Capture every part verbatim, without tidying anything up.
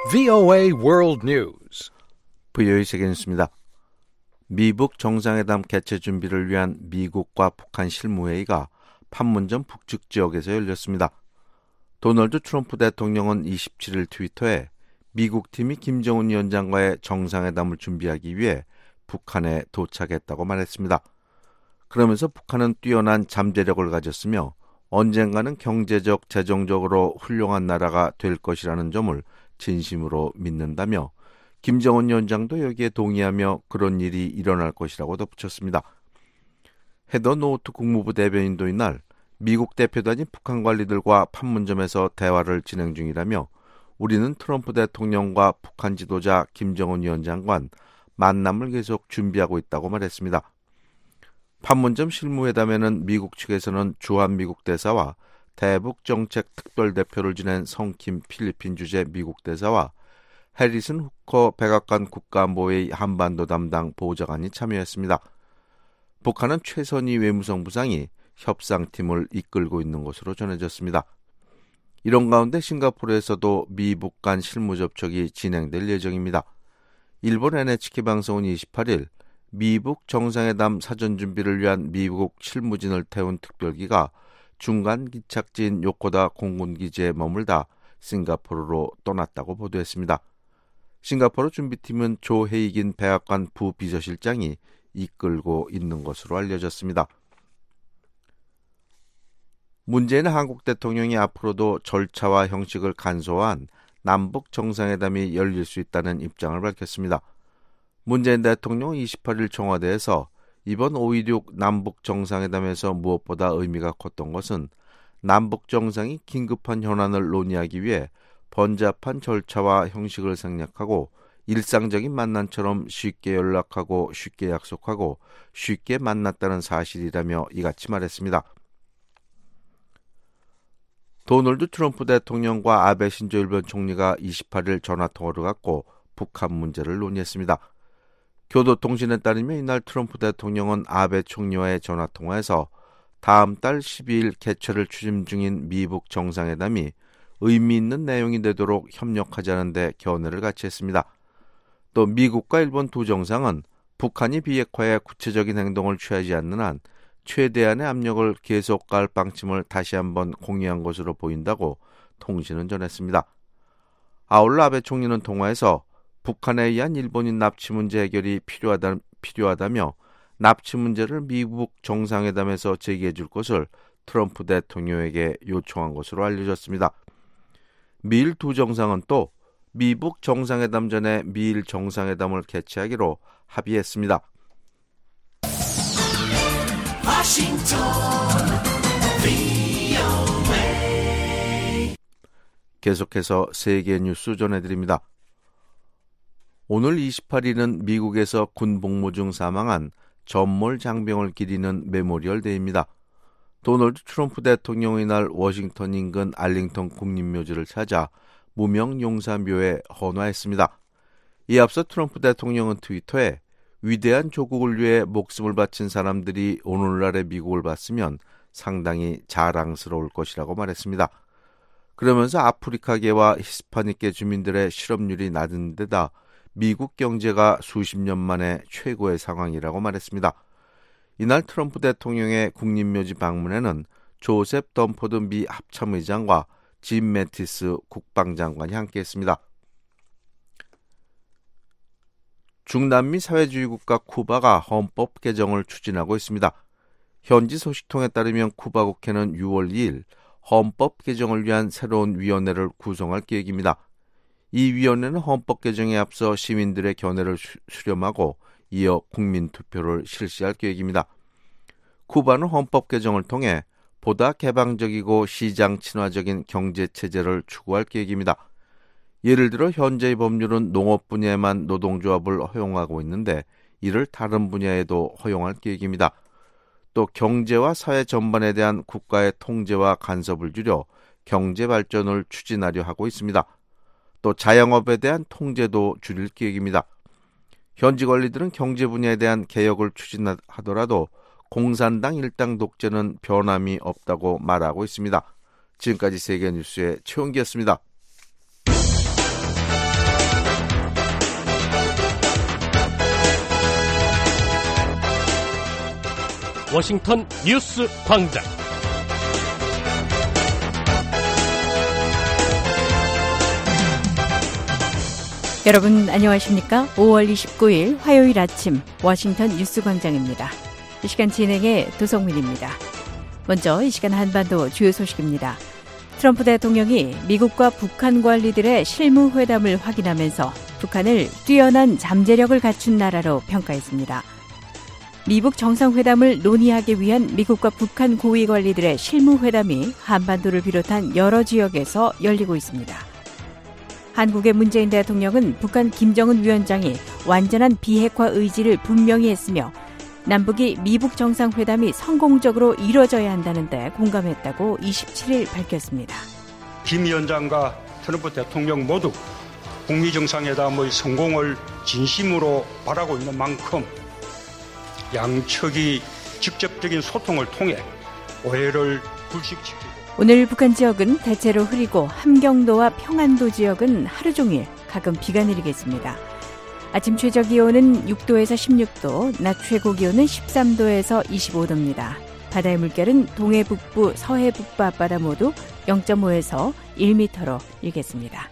브이오에이 World News. 브이오에이 세계뉴스입니다. 미북 정상회담 개최 준비를 위한 미국과 북한 실무회의가 판문점 북측 지역에서 열렸습니다. 도널드 트럼프 대통령은 이십칠일 트위터에 미국 팀이 김정은 위원장과의 정상회담을 준비하기 위해 북한에 도착했다고 말했습니다. 그러면서 북한은 뛰어난 잠재력을 가졌으며 언젠가는 경제적, 재정적으로 훌륭한 나라가 될 것이라는 점을 진심으로 믿는다며 김정은 위원장도 여기에 동의하며 그런 일이 일어날 것이라고 덧붙였습니다. 헤더 노우트 국무부 대변인도 이날 미국 대표단이 북한 관리들과 판문점에서 대화를 진행 중이라며 우리는 트럼프 대통령과 북한 지도자 김정은 위원장 간 만남을 계속 준비하고 있다고 말했습니다. 판문점 실무회담에는 미국 측에서는 주한미국 대사와 대북정책특별대표를 지낸 성킴 필리핀 주재 미국 대사와 해리슨 후커 백악관 국가안보회의 한반도 담당 보좌관이 참여했습니다. 북한은 최선희 외무성 부상이 협상팀을 이끌고 있는 것으로 전해졌습니다. 이런 가운데 싱가포르에서도 미북 간 실무 접촉이 진행될 예정입니다. 일본 엔에이치케이 방송은 이십팔일 미북 정상회담 사전 준비를 위한 미국 실무진을 태운 특별기가 중간 기착지인 요코다 공군기지에 머물다 싱가포르로 떠났다고 보도했습니다. 싱가포르 준비팀은 조 헤이긴 백악관 부비서실장이 이끌고 있는 것으로 알려졌습니다. 문재인 한국 대통령이 앞으로도 절차와 형식을 간소화한 남북 정상회담이 열릴 수 있다는 입장을 밝혔습니다. 문재인 대통령은 이십팔일 청와대에서 이번 오일육 남북 정상회담에서 무엇보다 의미가 컸던 것은 남북 정상이 긴급한 현안을 논의하기 위해 번잡한 절차와 형식을 생략하고 일상적인 만남처럼 쉽게 연락하고 쉽게 약속하고 쉽게 만났다는 사실이라며 이같이 말했습니다. 도널드 트럼프 대통령과 아베 신조 일본 총리가 이십팔일 전화통화를 갖고 북한 문제를 논의했습니다. 교도통신에 따르면 이날 트럼프 대통령은 아베 총리와의 전화통화에서 다음 달 십이일 개최를 추진 중인 미북 정상회담이 의미 있는 내용이 되도록 협력하자는 데 견해를 같이 했습니다. 또 미국과 일본 두 정상은 북한이 비핵화에 구체적인 행동을 취하지 않는 한 최대한의 압력을 계속 가할 방침을 다시 한번 공유한 것으로 보인다고 통신은 전했습니다. 아울러 아베 총리는 통화에서 북한에 의한 일본인 납치 문제 해결이 필요하다, 필요하다며 납치 문제를 미국 정상회담에서 제기해 줄 것을 트럼프 대통령에게 요청한 것으로 알려졌습니다. 미일 두 정상은 또 미북 정상회담 전에 미일 정상회담을 개최하기로 합의했습니다. 워싱턴 브이오에이 계속해서 세계 뉴스 전해드립니다. 오늘 이십팔일은 미국에서 군 복무 중 사망한 전몰 장병을 기리는 메모리얼 데이입니다. 도널드 트럼프 대통령이 이날 워싱턴 인근 알링턴 국립묘지를 찾아 무명 용사묘에 헌화했습니다. 이에 앞서 트럼프 대통령은 트위터에 위대한 조국을 위해 목숨을 바친 사람들이 오늘날의 미국을 봤으면 상당히 자랑스러울 것이라고 말했습니다. 그러면서 아프리카계와 히스파닉계 주민들의 실업률이 낮은 데다 미국 경제가 수십 년 만에 최고의 상황이라고 말했습니다. 이날 트럼프 대통령의 국립묘지 방문에는 조셉 덤포드 미 합참의장과 짐 매티스 국방장관이 함께했습니다. 중남미 사회주의 국가 쿠바가 헌법 개정을 추진하고 있습니다. 현지 소식통에 따르면 쿠바 국회는 유월 이일 헌법 개정을 위한 새로운 위원회를 구성할 계획입니다. 이 위원회는 헌법 개정에 앞서 시민들의 견해를 수렴하고 이어 국민투표를 실시할 계획입니다. 쿠바는 헌법 개정을 통해 보다 개방적이고 시장 친화적인 경제체제를 추구할 계획입니다. 예를 들어 현재의 법률은 농업 분야에만 노동조합을 허용하고 있는데 이를 다른 분야에도 허용할 계획입니다. 또 경제와 사회 전반에 대한 국가의 통제와 간섭을 줄여 경제 발전을 추진하려 하고 있습니다. 또 자영업에 대한 통제도 줄일 계획입니다. 현지 관리들은 경제 분야에 대한 개혁을 추진하더라도 공산당 일당 독재는 변함이 없다고 말하고 있습니다. 지금까지 세계뉴스의 최원기였습니다. 워싱턴 뉴스 광장. 여러분 안녕하십니까? 오월 이십구일 화요일 아침 워싱턴 뉴스 광장입니다. 이 시간 진행의 도성민입니다. 먼저 이 시간 한반도 주요 소식입니다. 트럼프 대통령이 미국과 북한 관리들의 실무회담을 확인하면서 북한을 뛰어난 잠재력을 갖춘 나라로 평가했습니다. 미북 정상회담을 논의하기 위한 미국과 북한 고위 관리들의 실무회담이 한반도를 비롯한 여러 지역에서 열리고 있습니다. 한국의 문재인 대통령은 북한 김정은 위원장이 완전한 비핵화 의지를 분명히 했으며 남북이 미북 정상회담이 성공적으로 이뤄져야 한다는 데 공감했다고 이십칠일 밝혔습니다. 김 위원장과 트럼프 대통령 모두 북미 정상회담의 성공을 진심으로 바라고 있는 만큼 양측이 직접적인 소통을 통해 오해를 불식시키고 오늘 북한 지역은 대체로 흐리고 함경도와 평안도 지역은 하루 종일 가끔 비가 내리겠습니다. 아침 최저 기온은 육도에서 십육도, 낮 최고 기온은 십삼도에서 이십오도입니다. 바다의 물결은 동해 북부, 서해 북부 앞바다 모두 영점오에서 일 미터로 일겠습니다.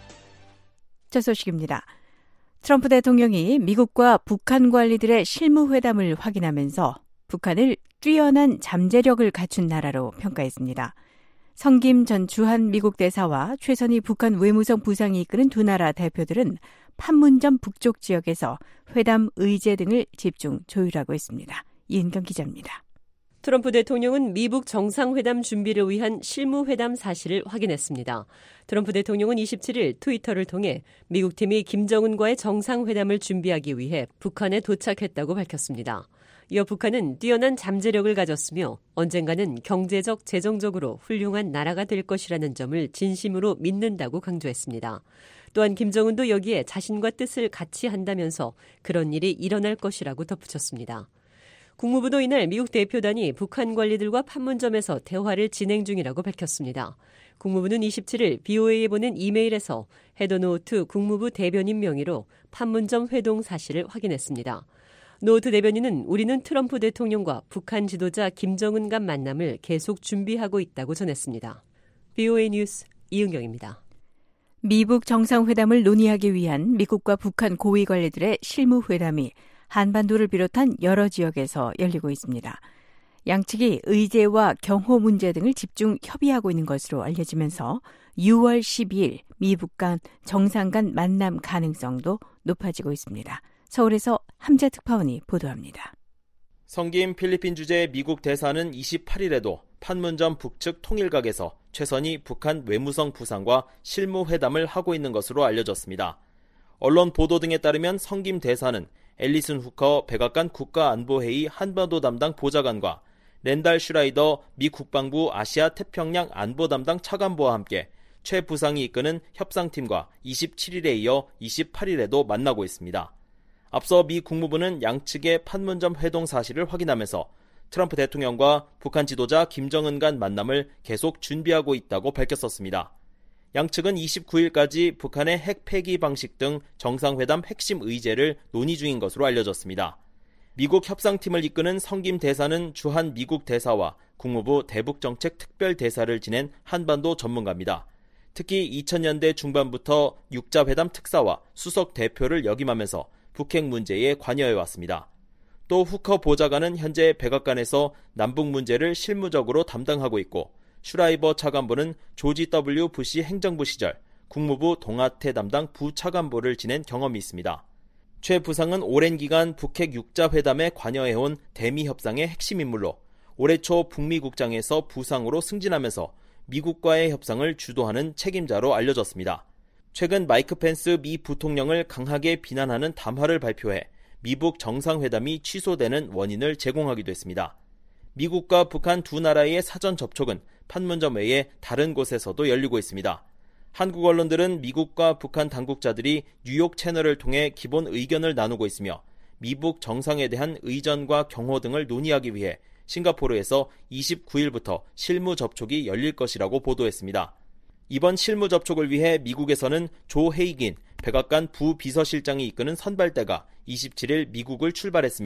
첫 소식입니다. 트럼프 대통령이 미국과 북한 관리들의 실무회담을 확인하면서 북한을 뛰어난 잠재력을 갖춘 나라로 평가했습니다. 성김 전 주한 미국 대사와 최선희 북한 외무성 부상이 이끄는 두 나라 대표들은 판문점 북쪽 지역에서 회담 의제 등을 집중 조율하고 있습니다. 이은경 기자입니다. 트럼프 대통령은 미북 정상회담 준비를 위한 실무회담 사실을 확인했습니다. 트럼프 대통령은 이십칠일 트위터를 통해 미국 팀이 김정은과의 정상회담을 준비하기 위해 북한에 도착했다고 밝혔습니다. 이어 북한은 뛰어난 잠재력을 가졌으며 언젠가는 경제적, 재정적으로 훌륭한 나라가 될 것이라는 점을 진심으로 믿는다고 강조했습니다. 또한 김정은도 여기에 자신과 뜻을 같이 한다면서 그런 일이 일어날 것이라고 덧붙였습니다. 국무부도 이날 미국 대표단이 북한 관리들과 판문점에서 대화를 진행 중이라고 밝혔습니다. 국무부는 이십칠일 비오에이에 보낸 이메일에서 헤더노우트 국무부 대변인 명의로 판문점 회동 사실을 확인했습니다. 노우트 대변인은 우리는 트럼프 대통령과 북한 지도자 김정은 간 만남을 계속 준비하고 있다고 전했습니다. 비오에이 뉴스 이은경입니다. 미북 정상회담을 논의하기 위한 미국과 북한 고위 관리들의 실무회담이 한반도를 비롯한 여러 지역에서 열리고 있습니다. 양측이 의제와 경호 문제 등을 집중 협의하고 있는 것으로 알려지면서 유월 십이일 미북 간 정상 간 만남 가능성도 높아지고 있습니다. 서울에서 함재 특파원이 보도합니다. 성김 필리핀 주재 미국 대사는 이십팔일에도 판문점 북측 통일각에서 최선희 북한 외무성 부상과 실무회담을 하고 있는 것으로 알려졌습니다. 언론 보도 등에 따르면 성김 대사는 앨리슨 후커 백악관 국가안보회의 한반도 담당 보좌관과 랜달 슈라이더 미 국방부 아시아 태평양 안보 담당 차관보와 함께 최 부상이 이끄는 협상팀과 이십칠일에 이어 이십팔일에도 만나고 있습니다. 앞서 미 국무부는 양측의 판문점 회동 사실을 확인하면서 트럼프 대통령과 북한 지도자 김정은 간 만남을 계속 준비하고 있다고 밝혔었습니다. 양측은 이십구일까지 북한의 핵 폐기 방식 등 정상회담 핵심 의제를 논의 중인 것으로 알려졌습니다. 미국 협상팀을 이끄는 성김 대사는 주한 미국 대사와 국무부 대북정책 특별대사를 지낸 한반도 전문가입니다. 특히 이천년대 중반부터 육자회담 특사와 수석 대표를 역임하면서 북핵 문제에 관여해왔습니다. 또 후커 보좌관은 현재 백악관에서 남북 문제를 실무적으로 담당하고 있고 슈라이버 차관보는 조지 더블유 부시 행정부 시절 국무부 동아태 담당 부차관보를 지낸 경험이 있습니다. 최 부상은 오랜 기간 북핵 육자회담에 관여해온 대미 협상의 핵심 인물로 올해 초 북미 국장에서 부상으로 승진하면서 미국과의 협상을 주도하는 책임자로 알려졌습니다. 최근 마이크 펜스 미 부통령을 강하게 비난하는 담화를 발표해 미북 정상회담이 취소되는 원인을 제공하기도 했습니다. 미국과 북한 두 나라의 사전 접촉은 판문점 외에 다른 곳에서도 열리고 있습니다. 한국 언론들은 미국과 북한 당국자들이 뉴욕 채널을 통해 기본 의견을 나누고 있으며 미북 정상에 대한 의전과 경호 등을 논의하기 위해 싱가포르에서 이십구일부터 실무 접촉이 열릴 것이라고 보도했습니다. 이번 실무 접촉을 위해 미국에서는 조 헤이긴 백악관 부비서실장이 이끄는 선발대가 이십칠일 미국을 출발했으며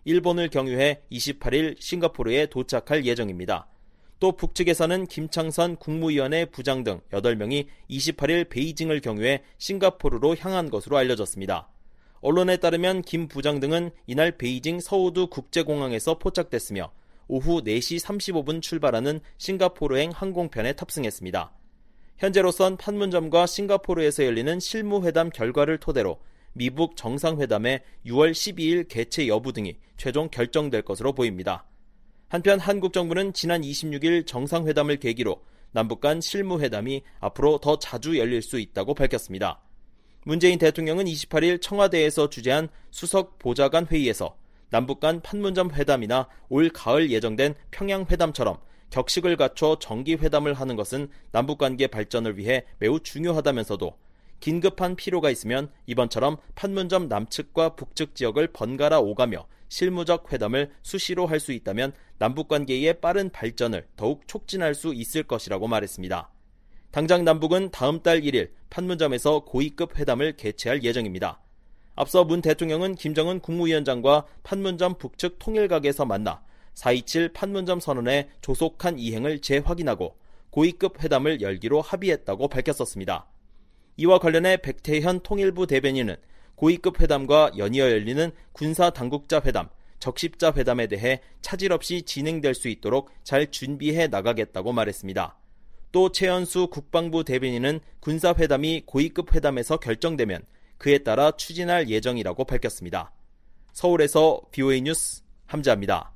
일본을 경유해 이십팔 일 싱가포르에 도착할 예정입니다. 또 북측에서는 김창선 국무위원회 부장 등 여덟 명이 이십팔 일 베이징을 경유해 싱가포르로 향한 것으로 알려졌습니다. 언론에 따르면 김 부장 등은 이날 베이징 서우두 국제공항에서 포착됐으며 오후 네 시 삼십오 분 출발하는 싱가포르행 항공편에 탑승했습니다. 현재로선 판문점과 싱가포르에서 열리는 실무회담 결과를 토대로 미북 정상회담의 유월 십이일 개최 여부 등이 최종 결정될 것으로 보입니다. 한편 한국 정부는 지난 이십육일 정상회담을 계기로 남북 간 실무회담이 앞으로 더 자주 열릴 수 있다고 밝혔습니다. 문재인 대통령은 이십팔 일 청와대에서 주재한 수석 보좌관 회의에서 남북 간 판문점 회담이나 올 가을 예정된 평양회담처럼 격식을 갖춰 정기회담을 하는 것은 남북관계 발전을 위해 매우 중요하다면서도 긴급한 필요가 있으면 이번처럼 판문점 남측과 북측 지역을 번갈아 오가며 실무적 회담을 수시로 할 수 있다면 남북관계의 빠른 발전을 더욱 촉진할 수 있을 것이라고 말했습니다. 당장 남북은 다음 달 일 일 판문점에서 고위급 회담을 개최할 예정입니다. 앞서 문 대통령은 김정은 국무위원장과 판문점 북측 통일각에서 만나 사 이칠 판문점 선언의 조속한 이행을 재확인하고 고위급 회담을 열기로 합의했다고 밝혔었습니다. 이와 관련해 백태현 통일부 대변인은 고위급 회담과 연이어 열리는 군사당국자 회담, 적십자 회담에 대해 차질 없이 진행될 수 있도록 잘 준비해 나가겠다고 말했습니다. 또 최연수 국방부 대변인은 군사회담이 고위급 회담에서 결정되면 그에 따라 추진할 예정이라고 밝혔습니다. 서울에서 브이오에이 뉴스 함재합니다.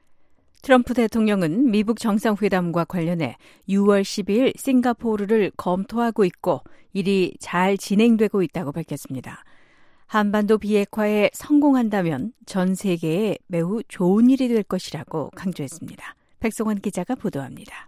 트럼프 대통령은 미북 정상회담과 관련해 유월 십이일 싱가포르를 검토하고 있고 일이 잘 진행되고 있다고 밝혔습니다. 한반도 비핵화에 성공한다면 전 세계에 매우 좋은 일이 될 것이라고 강조했습니다. 백성원 기자가 보도합니다.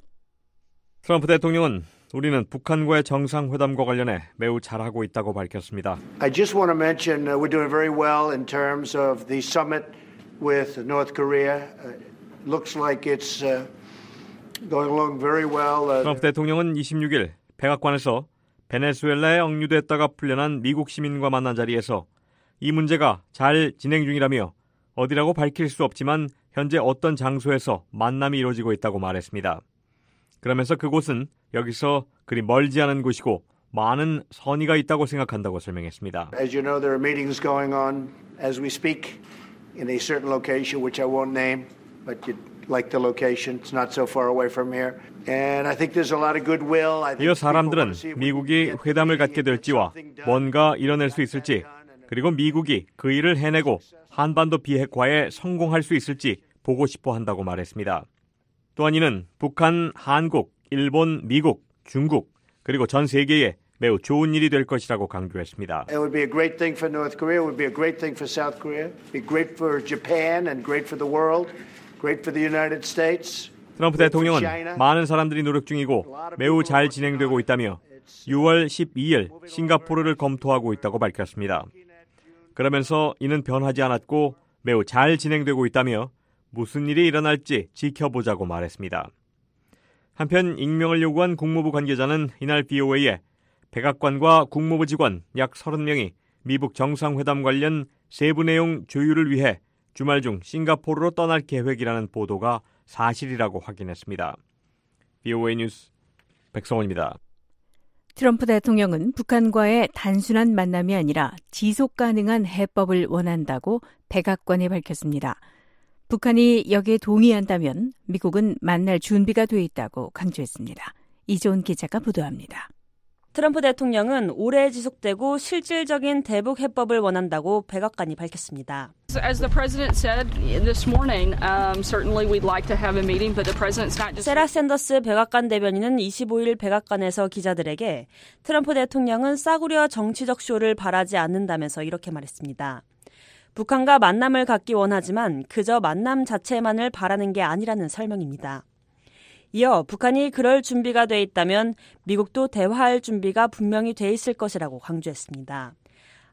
트럼프 대통령은 우리는 북한과의 정상회담과 관련해 매우 잘하고 있다고 밝혔습니다. I just want to mention uh, we're doing very well in terms of the summit with North Korea. Uh, looks like it's uh, going along very well. Uh, 트럼프 대통령은 이십육일 백악관에서 베네수엘라에 억류됐다가 풀려난 미국 시민과 만난 자리에서 이 문제가 잘 진행 중이라며 어디라고 밝힐 수 없지만 현재 어떤 장소에서 만남이 이루어지고 있다고 말했습니다. 그러면서 그곳은 여기서 그리 멀지 않은 곳이고 많은 선의가 있다고 생각한다고 설명했습니다. As you know, there are meetings going on as we speak in a certain location which I won't name, but you'd like the location. It's not so far away from here. And I think there's a lot of goodwill. 이어 사람들은 미국이 회담을 갖게 될지와 뭔가 이뤄낼 수 있을지, 그리고 미국이 그 일을 해내고 한반도 비핵화에 성공할 수 있을지 보고 싶어 한다고 말했습니다. 또한 이는 북한, 한국, 일본, 미국, 중국, 그리고 전 세계에 매우 좋은 일이 될 것이라고 강조했습니다. It would be a great thing for North Korea. It would be a great thing for South Korea. It would be great for Japan and great for the world. Great for the United States. 트럼프 대통령은 많은 사람들이 노력 중이고 매우 잘 진행되고 있다며 유월 십이일 싱가포르를 검토하고 있다고 밝혔습니다. 그러면서 이는 변하지 않았고 매우 잘 진행되고 있다며 무슨 일이 일어날지 지켜보자고 말했습니다. 한편 익명을 요구한 국무부 관계자는 이날 브이오에이에 백악관과 국무부 직원 약 서른 명이 미북 정상회담 관련 세부 내용 조율을 위해 주말 중 싱가포르로 떠날 계획이라는 보도가 사실이라고 확인했습니다. 브이오에이 뉴스 백성원입니다. 트럼프 대통령은 북한과의 단순한 만남이 아니라 지속 가능한 해법을 원한다고 백악관에 밝혔습니다. 북한이 여기에 동의한다면 미국은 만날 준비가 돼 있다고 강조했습니다. 이조은 기자가 보도합니다. 트럼프 대통령은 오래 지속되고 실질적인 대북 해법을 원한다고 백악관이 밝혔습니다. As the president said this morning, um, certainly we'd like to have a meeting, but the president's not just... 세라 샌더스 백악관 대변인은 이십오일 백악관에서 기자들에게 트럼프 대통령은 싸구려 정치적 쇼를 바라지 않는다면서 이렇게 말했습니다. 북한과 만남을 갖기 원하지만 그저 만남 자체만을 바라는 게 아니라는 설명입니다. 이어 북한이 그럴 준비가 돼 있다면 미국도 대화할 준비가 분명히 돼 있을 것이라고 강조했습니다.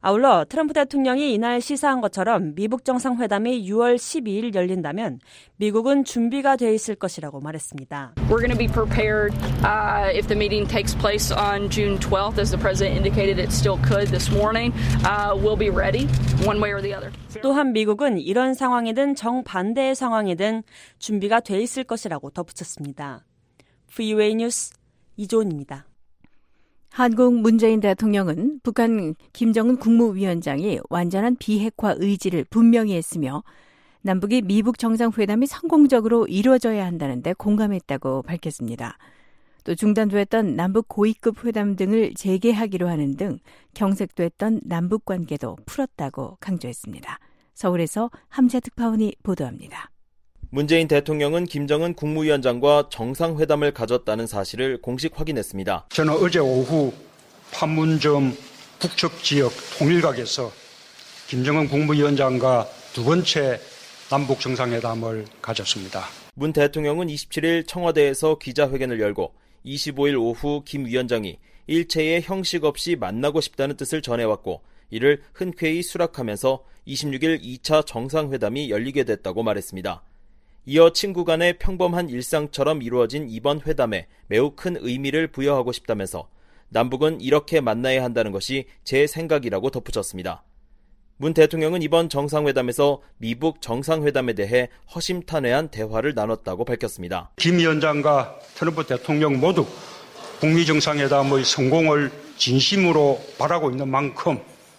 아울러 트럼프 대통령이 이날 시사한 것처럼 미북 정상회담이 유월 십이일 열린다면 미국은 준비가 돼 있을 것이라고 말했습니다. We're going to be prepared uh, if the meeting takes place on June twelfth, as the president indicated it still could this morning. Uh, we'll be ready, one way or the other. 또한 미국은 이런 상황이든 정반대의 상황이든 준비가 돼 있을 것이라고 덧붙였습니다. 브이오에이 뉴스 이조은입니다. 한국 문재인 대통령은 북한 김정은 국무위원장이 완전한 비핵화 의지를 분명히 했으며 남북이 미북 정상회담이 성공적으로 이루어져야 한다는데 공감했다고 밝혔습니다. 또 중단됐던 남북 고위급 회담 등을 재개하기로 하는 등 경색됐던 남북 관계도 풀었다고 강조했습니다. 서울에서 함재 특파원이 보도합니다. 문재인 대통령은 김정은 국무위원장과 정상회담을 가졌다는 사실을 공식 확인했습니다. 저는 어제 오후 판문점 북측 지역 통일각에서 김정은 국무위원장과 두 번째 남북 정상회담을 가졌습니다. 문 대통령은 이십칠일 청와대에서 기자회견을 열고 이십오일 오후 김 위원장이 일체의 형식 없이 만나고 싶다는 뜻을 전해왔고 이를 흔쾌히 수락하면서 이십육일 이 차 정상회담이 열리게 됐다고 말했습니다. 이어 친구 간의 평범한 일상처럼 이루어진 이번 회담에 매우 큰 의미를 부여하고 싶다면서 남북은 이렇게 만나야 한다는 것이 제 생각이라고 덧붙였습니다. 문 대통령은 이번 정상회담에서 미북 정상회담에 대해 허심탄회한 대화를 나눴다고 밝혔습니다. 김 위원장과 트럼프 대통령 모두 북미 정상회담의 성공을 진심으로 바라고 있는 만큼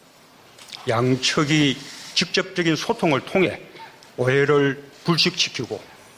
양측이 직접적인 소통을 통해 오해를 불식시키고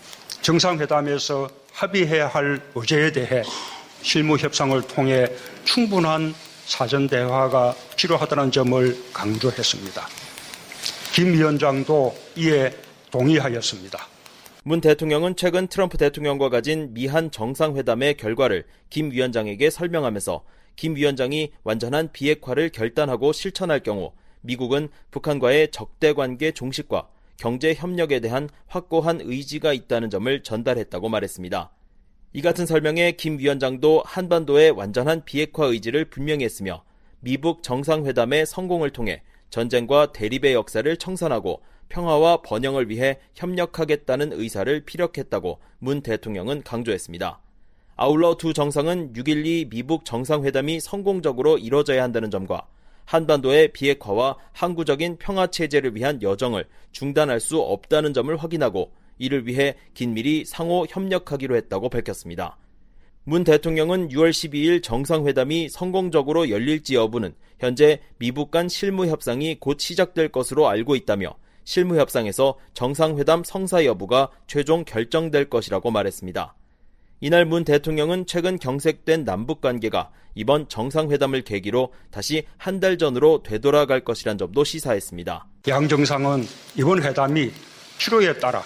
정상회담에서 합의해야 할 의제에 대해 실무 협상을 통해 충분한 사전 대화가 필요하다는 점을 강조했습니다. 김 위원장도 이에 동의하였습니다. 문 대통령은 최근 트럼프 대통령과 가진 미한 정상회담의 결과를 김 위원장에게 설명하면서 김 위원장이 완전한 비핵화를 결단하고 실천할 경우 미국은 북한과의 적대관계 종식과 경제 협력에 대한 확고한 의지가 있다는 점을 전달했다고 말했습니다. 이 같은 설명에 김 위원장도 한반도의 완전한 비핵화 의지를 분명히 했으며 미북 정상회담의 성공을 통해 전쟁과 대립의 역사를 청산하고 평화와 번영을 위해 협력하겠다는 의사를 피력했다고 문 대통령은 강조했습니다. 아울러 두 정상은 육점일이 미북 정상회담이 성공적으로 이뤄져야 한다는 점과 한반도의 비핵화와 항구적인 평화체제를 위한 여정을 중단할 수 없다는 점을 확인하고 이를 위해 긴밀히 상호 협력하기로 했다고 밝혔습니다. 문 대통령은 유월 십이일 정상회담이 성공적으로 열릴지 여부는 현재 미북 간 실무협상이 곧 시작될 것으로 알고 있다며 실무협상에서 정상회담 성사 여부가 최종 결정될 것이라고 말했습니다. 이날 문 대통령은 최근 경색된 남북관계가 이번 정상회담을 계기로 다시 한 달 전으로 되돌아갈 것이란 점도 시사했습니다. 양 정상은 이번 회담이 필요에 따라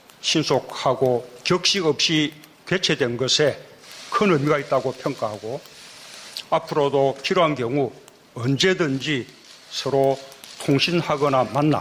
신속하고 격식 없이 개최된 것에 큰 의미가 있다고 평가하고 앞으로도 필요한 경우 언제든지 서로 통신하거나 만나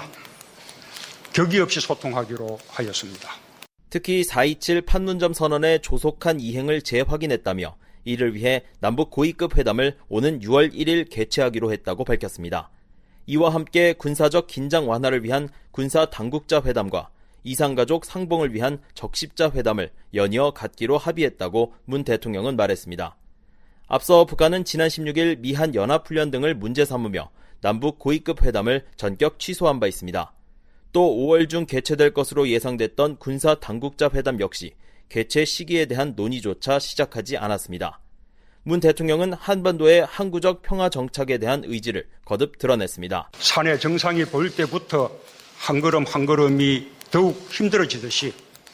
격의 없이 소통하기로 하였습니다. 특히 사이칠 판문점 선언의 조속한 이행을 재확인했다며 이를 위해 남북 고위급 회담을 오는 유월 일일 개최하기로 했다고 밝혔습니다. 이와 함께 군사적 긴장 완화를 위한 군사 당국자 회담과 이산가족 상봉을 위한 적십자 회담을 연이어 갖기로 합의했다고 문 대통령은 말했습니다. 앞서 북한은 지난 십육일 미한 연합훈련 등을 문제 삼으며 남북 고위급 회담을 전격 취소한 바 있습니다. 또 오월 중 개최될 것으로 예상됐던 군사 당국자 회담 역시 개최 시기에 대한 논의조차 시작하지 않았습니다. 문 대통령은 한반도의 항구적 평화 정착에 대한 의지를 거듭 드러냈습니다. 산의 정상이 보일 때부터 한 걸음 한 걸음이 더욱 힘들어지듯이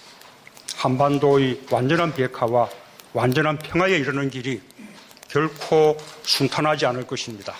한반도의 완전한 비핵화와 완전한 평화에 이르는 길이 결코 순탄하지 않을 것입니다.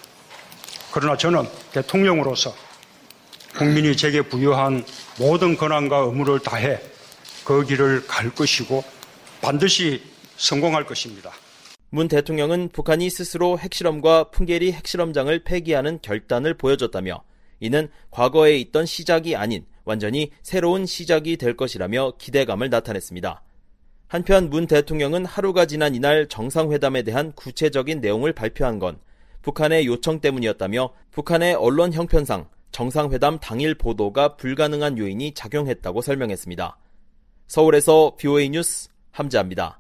그러나 저는 대통령으로서 국민이 제게 부여한 모든 권한과 의무를 다해 그 길을 갈 것이고 반드시 성공할 것입니다. 문 대통령은 북한이 스스로 핵실험과 풍계리 핵실험장을 폐기하는 결단을 보여줬다며 이는 과거에 있던 시작이 아닌 완전히 새로운 시작이 될 것이라며 기대감을 나타냈습니다. 한편 문 대통령은 하루가 지난 이날 정상회담에 대한 구체적인 내용을 발표한 건 북한의 요청 때문이었다며 북한의 언론 형편상 정상회담 당일 보도가 불가능한 요인이 작용했다고 설명했습니다. 서울에서 비오에이 뉴스 함재합니다.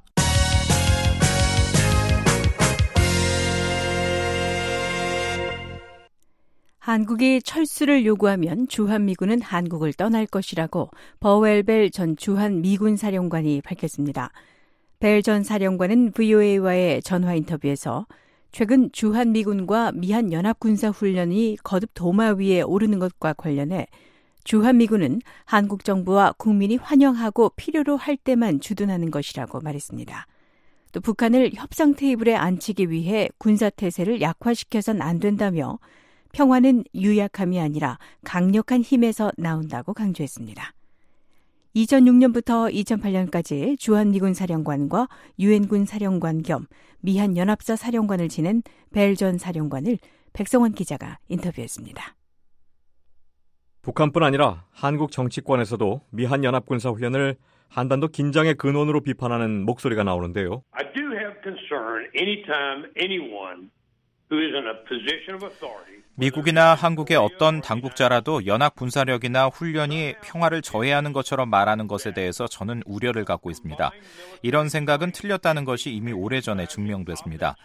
한국이 철수를 요구하면 주한미군은 한국을 떠날 것이라고 버웰 벨 전 주한미군 사령관이 밝혔습니다. 벨 전 사령관은 브이오에이와의 전화 인터뷰에서 최근 주한미군과 미한연합군사훈련이 거듭 도마 위에 오르는 것과 관련해 주한미군은 한국 정부와 국민이 환영하고 필요로 할 때만 주둔하는 것이라고 말했습니다. 또 북한을 협상 테이블에 앉히기 위해 군사태세를 약화시켜선 안 된다며 평화는 유약함이 아니라 강력한 힘에서 나온다고 강조했습니다. 이천육 년부터 이천팔 년까지 주한미군 사령관과 유엔군 사령관 겸 미한연합사 사령관을 지낸 벨 전 사령관을 백성원 기자가 인터뷰했습니다. 북한뿐 아니라 한국 정치권에서도 미한연합군사 훈련을 한반도 긴장의 근원으로 비판하는 목소리가 나오는데요. I do have concern anytime anyone who is in a position of authority 미국이나 한국의 어떤 당국자라도 연합 군사력이나 훈련이 평화를 저해하는 것처럼 말하는 것에 대해서 저는 우려를 갖고 있습니다. 이런 생각은 틀렸다는 것이 이미 오래전에 증명됐습니다.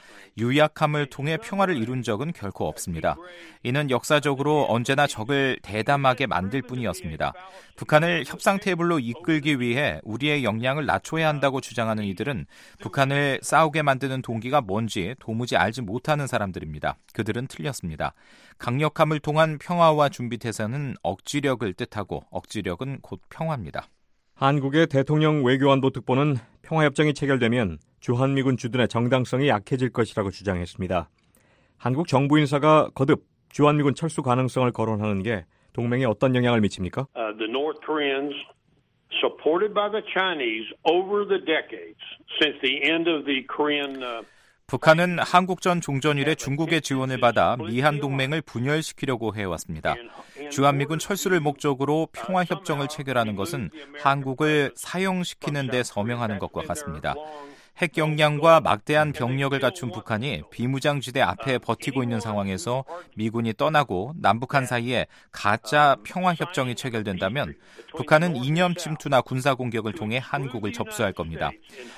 유약함을 통해 평화를 이룬 적은 결코 없습니다. 이는 역사적으로 언제나 적을 대담하게 만들 뿐이었습니다. 북한을 협상 테이블로 이끌기 위해 우리의 역량을 낮춰야 한다고 주장하는 이들은 북한을 싸우게 만드는 동기가 뭔지 도무지 알지 못하는 사람들입니다. 그들은 틀렸습니다. 강력함을 통한 평화와 준비태세는 억지력을 뜻하고 억지력은 곧 평화입니다. 한국의 대통령 외교안보 특보는 평화협정이 체결되면 주한미군 주둔의 정당성이 약해질 것이라고 주장했습니다. 한국 정부 인사가 거듭 주한미군 철수 가능성을 거론하는 게 동맹에 어떤 영향을 미칩니까? Uh, the North Koreans, supported by the Chinese over the decades since the end of the Korean uh, 북한은 한국전 종전 이래 중국의 지원을 받아 미한 동맹을 분열시키려고 해왔습니다. 주한미군 철수를 목적으로 평화협정을 체결하는 것은 한국을 사형시키는 데 서명하는 것과 같습니다. 핵 역량과 막대한 병력을 갖춘 북한이 비무장지대 앞에 버티고 있는 상황에서 미군이 떠나고 남북한 사이에 가짜 평화협정이 체결된다면 북한은 이념 침투나 군사공격을 통해 한국을 접수할 겁니다.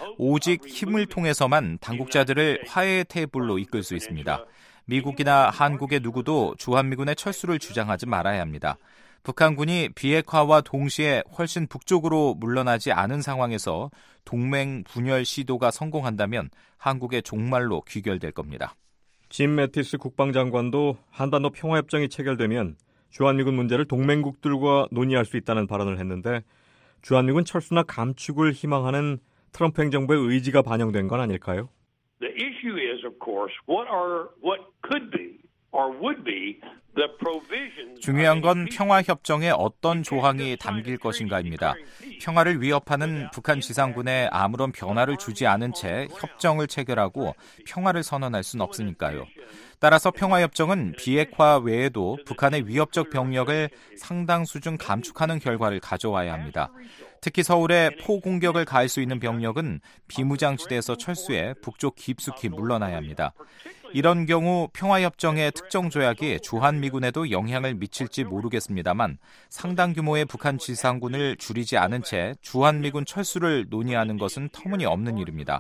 오직 힘을 통해서만 당국자들을 화해의 테이블로 이끌 수 있습니다. 미국이나 한국의 누구도 주한미군의 철수를 주장하지 말아야 합니다. 북한군이 비핵화와 동시에 훨씬 북쪽으로 물러나지 않은 상황에서 동맹 분열 시도가 성공한다면 한국의 종말로 귀결될 겁니다. 짐 매티스 국방장관도 한반도 평화협정이 체결되면 주한미군 문제를 동맹국들과 논의할 수 있다는 발언을 했는데 주한미군 철수나 감축을 희망하는 트럼프 행정부의 의지가 반영된 건 아닐까요? The issue is, of course, what are what could be or would be the provisions. 중요한 건 평화협정에 어떤 조항이 담길 것인가입니다. 평화를 위협하는 북한 지상군에 아무런 변화를 주지 않은 채 협정을 체결하고 평화를 선언할 수는 없으니까요. 따라서 평화협정은 비핵화 외에도 북한의 위협적 병력을 상당 수준 감축하는 결과를 가져와야 합니다. 특히 서울에 포공격을 가할 수 있는 병력은 비무장지대에서 철수해 북쪽 깊숙이 물러나야 합니다. 이런 경우 평화협정의 특정 조약이 주한미군에도 영향을 미칠지 모르겠습니다만 상당 규모의 북한 지상군을 줄이지 않은 채 주한미군 철수를 논의하는 것은 터무니없는 일입니다.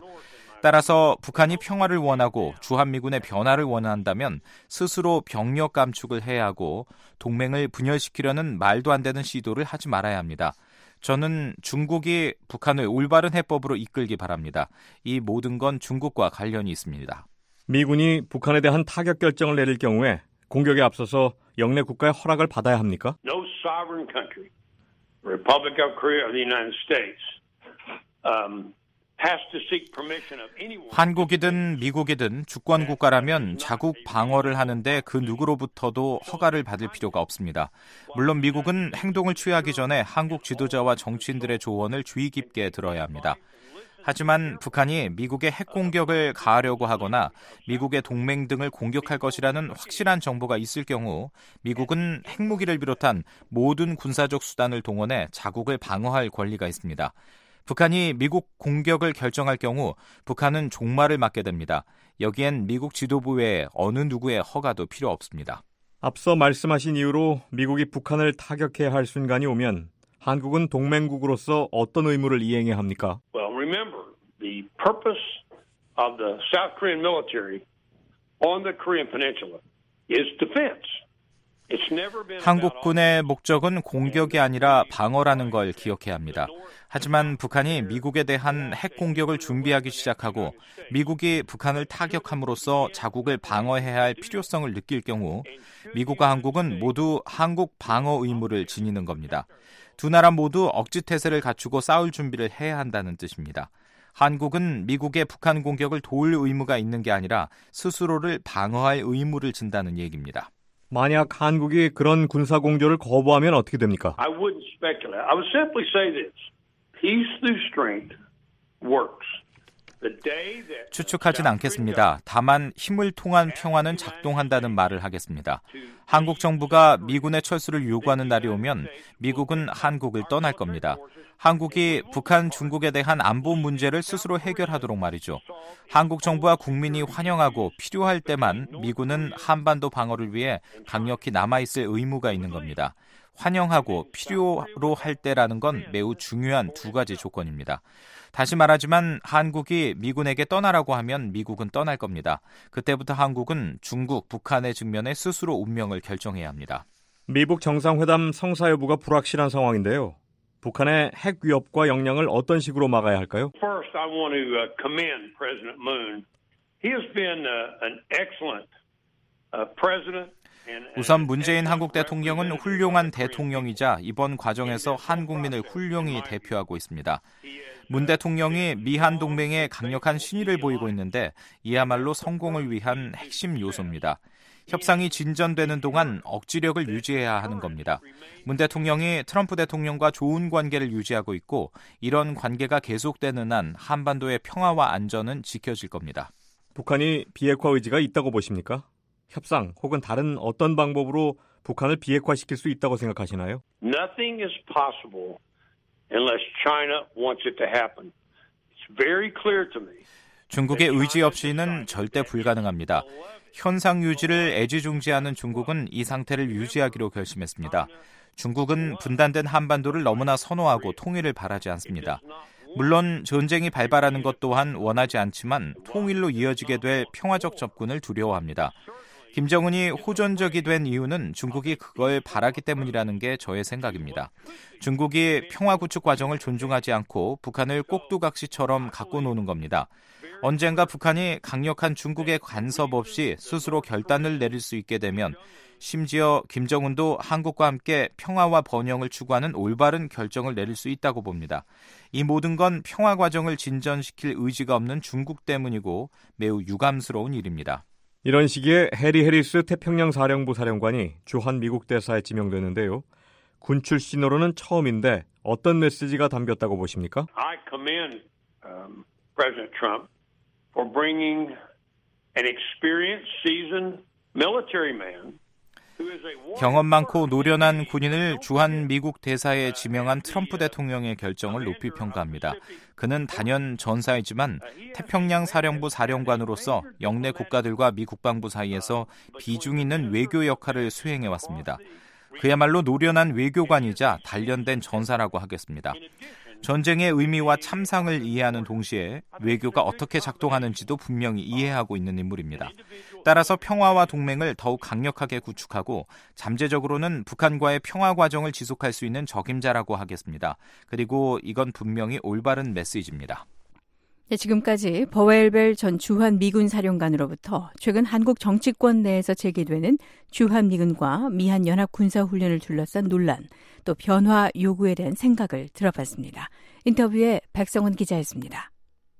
따라서 북한이 평화를 원하고 주한미군의 변화를 원한다면 스스로 병력 감축을 해야 하고 동맹을 분열시키려는 말도 안 되는 시도를 하지 말아야 합니다. 저는 중국이 북한을 올바른 해법으로 이끌기 바랍니다. 이 모든 건 중국과 관련이 있습니다. 미군이 북한에 대한 타격 결정을 내릴 경우에 공격에 앞서서 영내 국가의 허락을 받아야 합니까? No sovereign country, Republic of Korea or the United States, um, 한국이든 미국이든 주권 국가라면 자국 방어를 하는데 그 누구로부터도 허가를 받을 필요가 없습니다. 물론 미국은 행동을 취하기 전에 한국 지도자와 정치인들의 조언을 주의 깊게 들어야 합니다. 하지만 북한이 미국의 핵 공격을 가하려고 하거나 미국의 동맹 등을 공격할 것이라는 확실한 정보가 있을 경우 미국은 핵무기를 비롯한 모든 군사적 수단을 동원해 자국을 방어할 권리가 있습니다. 북한이 미국 공격을 결정할 경우 북한은 종말을 맞게 됩니다. 여기엔 미국 지도부 외에 어느 누구의 허가도 필요 없습니다. 앞서 말씀하신 이유로 미국이 북한을 타격해야 할 순간이 오면 한국은 동맹국으로서 어떤 의무를 이행해야 합니까? Well, remember, the purpose of the South Korean military on the Korean Peninsula is defense. 한국군의 목적은 공격이 아니라 방어라는 걸 기억해야 합니다. 하지만 북한이 미국에 대한 핵 공격을 준비하기 시작하고 미국이 북한을 타격함으로써 자국을 방어해야 할 필요성을 느낄 경우 미국과 한국은 모두 한국 방어 의무를 지니는 겁니다. 두 나라 모두 억지태세를 갖추고 싸울 준비를 해야 한다는 뜻입니다. 한국은 미국의 북한 공격을 도울 의무가 있는 게 아니라 스스로를 방어할 의무를 진다는 얘기입니다. 만약 한국이 그런 군사 공조를 거부하면 어떻게 됩니까? I wouldn't speculate. I would simply say this. Peace through strength works. 추측하진 않겠습니다. 다만 힘을 통한 평화는 작동한다는 말을 하겠습니다. 한국 정부가 미군의 철수를 요구하는 날이 오면 미국은 한국을 떠날 겁니다. 한국이 북한, 중국에 대한 안보 문제를 스스로 해결하도록 말이죠. 한국 정부와 국민이 환영하고 필요할 때만 미군은 한반도 방어를 위해 강력히 남아있을 의무가 있는 겁니다. 환영하고 필요로 할 때라는 건 매우 중요한 두 가지 조건입니다. 다시 말하지만 한국이 미군에게 떠나라고 하면 미국은 떠날 겁니다. 그때부터 한국은 중국, 북한의 측면에 스스로 운명을 결정해야 합니다. 미북 정상회담 성사 여부가 불확실한 상황인데요. 북한의 핵 위협과 역량을 어떤 식으로 막아야 할까요? First, I want to commend President Moon. He has been an excellent president. 우선 문재인 한국 대통령은 훌륭한 대통령이자 이번 과정에서 한국민을 훌륭히 대표하고 있습니다. 문 대통령이 미한 동맹에 강력한 신의를 보이고 있는데 이야말로 성공을 위한 핵심 요소입니다. 협상이 진전되는 동안 억지력을 유지해야 하는 겁니다. 문 대통령이 트럼프 대통령과 좋은 관계를 유지하고 있고 이런 관계가 계속되는 한 한반도의 평화와 안전은 지켜질 겁니다. 북한이 비핵화 의지가 있다고 보십니까? 협상 혹은 다른 어떤 방법으로 북한을 비핵화시킬 수 있다고 생각하시나요? Nothing is possible unless China wants it to happen. It's very clear to me. 중국의 의지 없이는 절대 불가능합니다. 현상 유지를 애지중지하는 중국은 이 상태를 유지하기로 결심했습니다. 중국은 분단된 한반도를 너무나 선호하고 통일을 바라지 않습니다. 물론 전쟁이 발발하는 것 또한 원하지 않지만 통일로 이어지게 될 평화적 접근을 두려워합니다. 김정은이 호전적이 된 이유는 중국이 그걸 바라기 때문이라는 게 저의 생각입니다. 중국이 평화 구축 과정을 존중하지 않고 북한을 꼭두각시처럼 갖고 노는 겁니다. 언젠가 북한이 강력한 중국의 간섭 없이 스스로 결단을 내릴 수 있게 되면 심지어 김정은도 한국과 함께 평화와 번영을 추구하는 올바른 결정을 내릴 수 있다고 봅니다. 이 모든 건 평화 과정을 진전시킬 의지가 없는 중국 때문이고 매우 유감스러운 일입니다. 이런 시기에 해리 해리스 태평양 사령부 사령관이 주한 미국 대사에 지명됐는데요. 군 출신으로는 처음인데 어떤 메시지가 담겼다고 보십니까? I commend um, President Trump for bringing an experienced, seasoned military man. 경험 많고 노련한 군인을 주한 미국 대사에 지명한 트럼프 대통령의 결정을 높이 평가합니다. 그는 단연 전사이지만 태평양 사령부 사령관으로서 영내 국가들과 미 국방부 사이에서 비중 있는 외교 역할을 수행해왔습니다. 그야말로 노련한 외교관이자 단련된 전사라고 하겠습니다. 전쟁의 의미와 참상을 이해하는 동시에 외교가 어떻게 작동하는지도 분명히 이해하고 있는 인물입니다. 따라서 평화와 동맹을 더욱 강력하게 구축하고 잠재적으로는 북한과의 평화 과정을 지속할 수 있는 적임자라고 하겠습니다. 그리고 이건 분명히 올바른 메시지입니다. 네, 지금까지 버웰벨 전 주한 미군 사령관으로부터 최근 한국 정치권 내에서 제기되는 주한 미군과 미한 연합 군사훈련을 둘러싼 논란, 또 변화 요구에 대한 생각을 들어봤습니다. 인터뷰에 백성은 기자였습니다.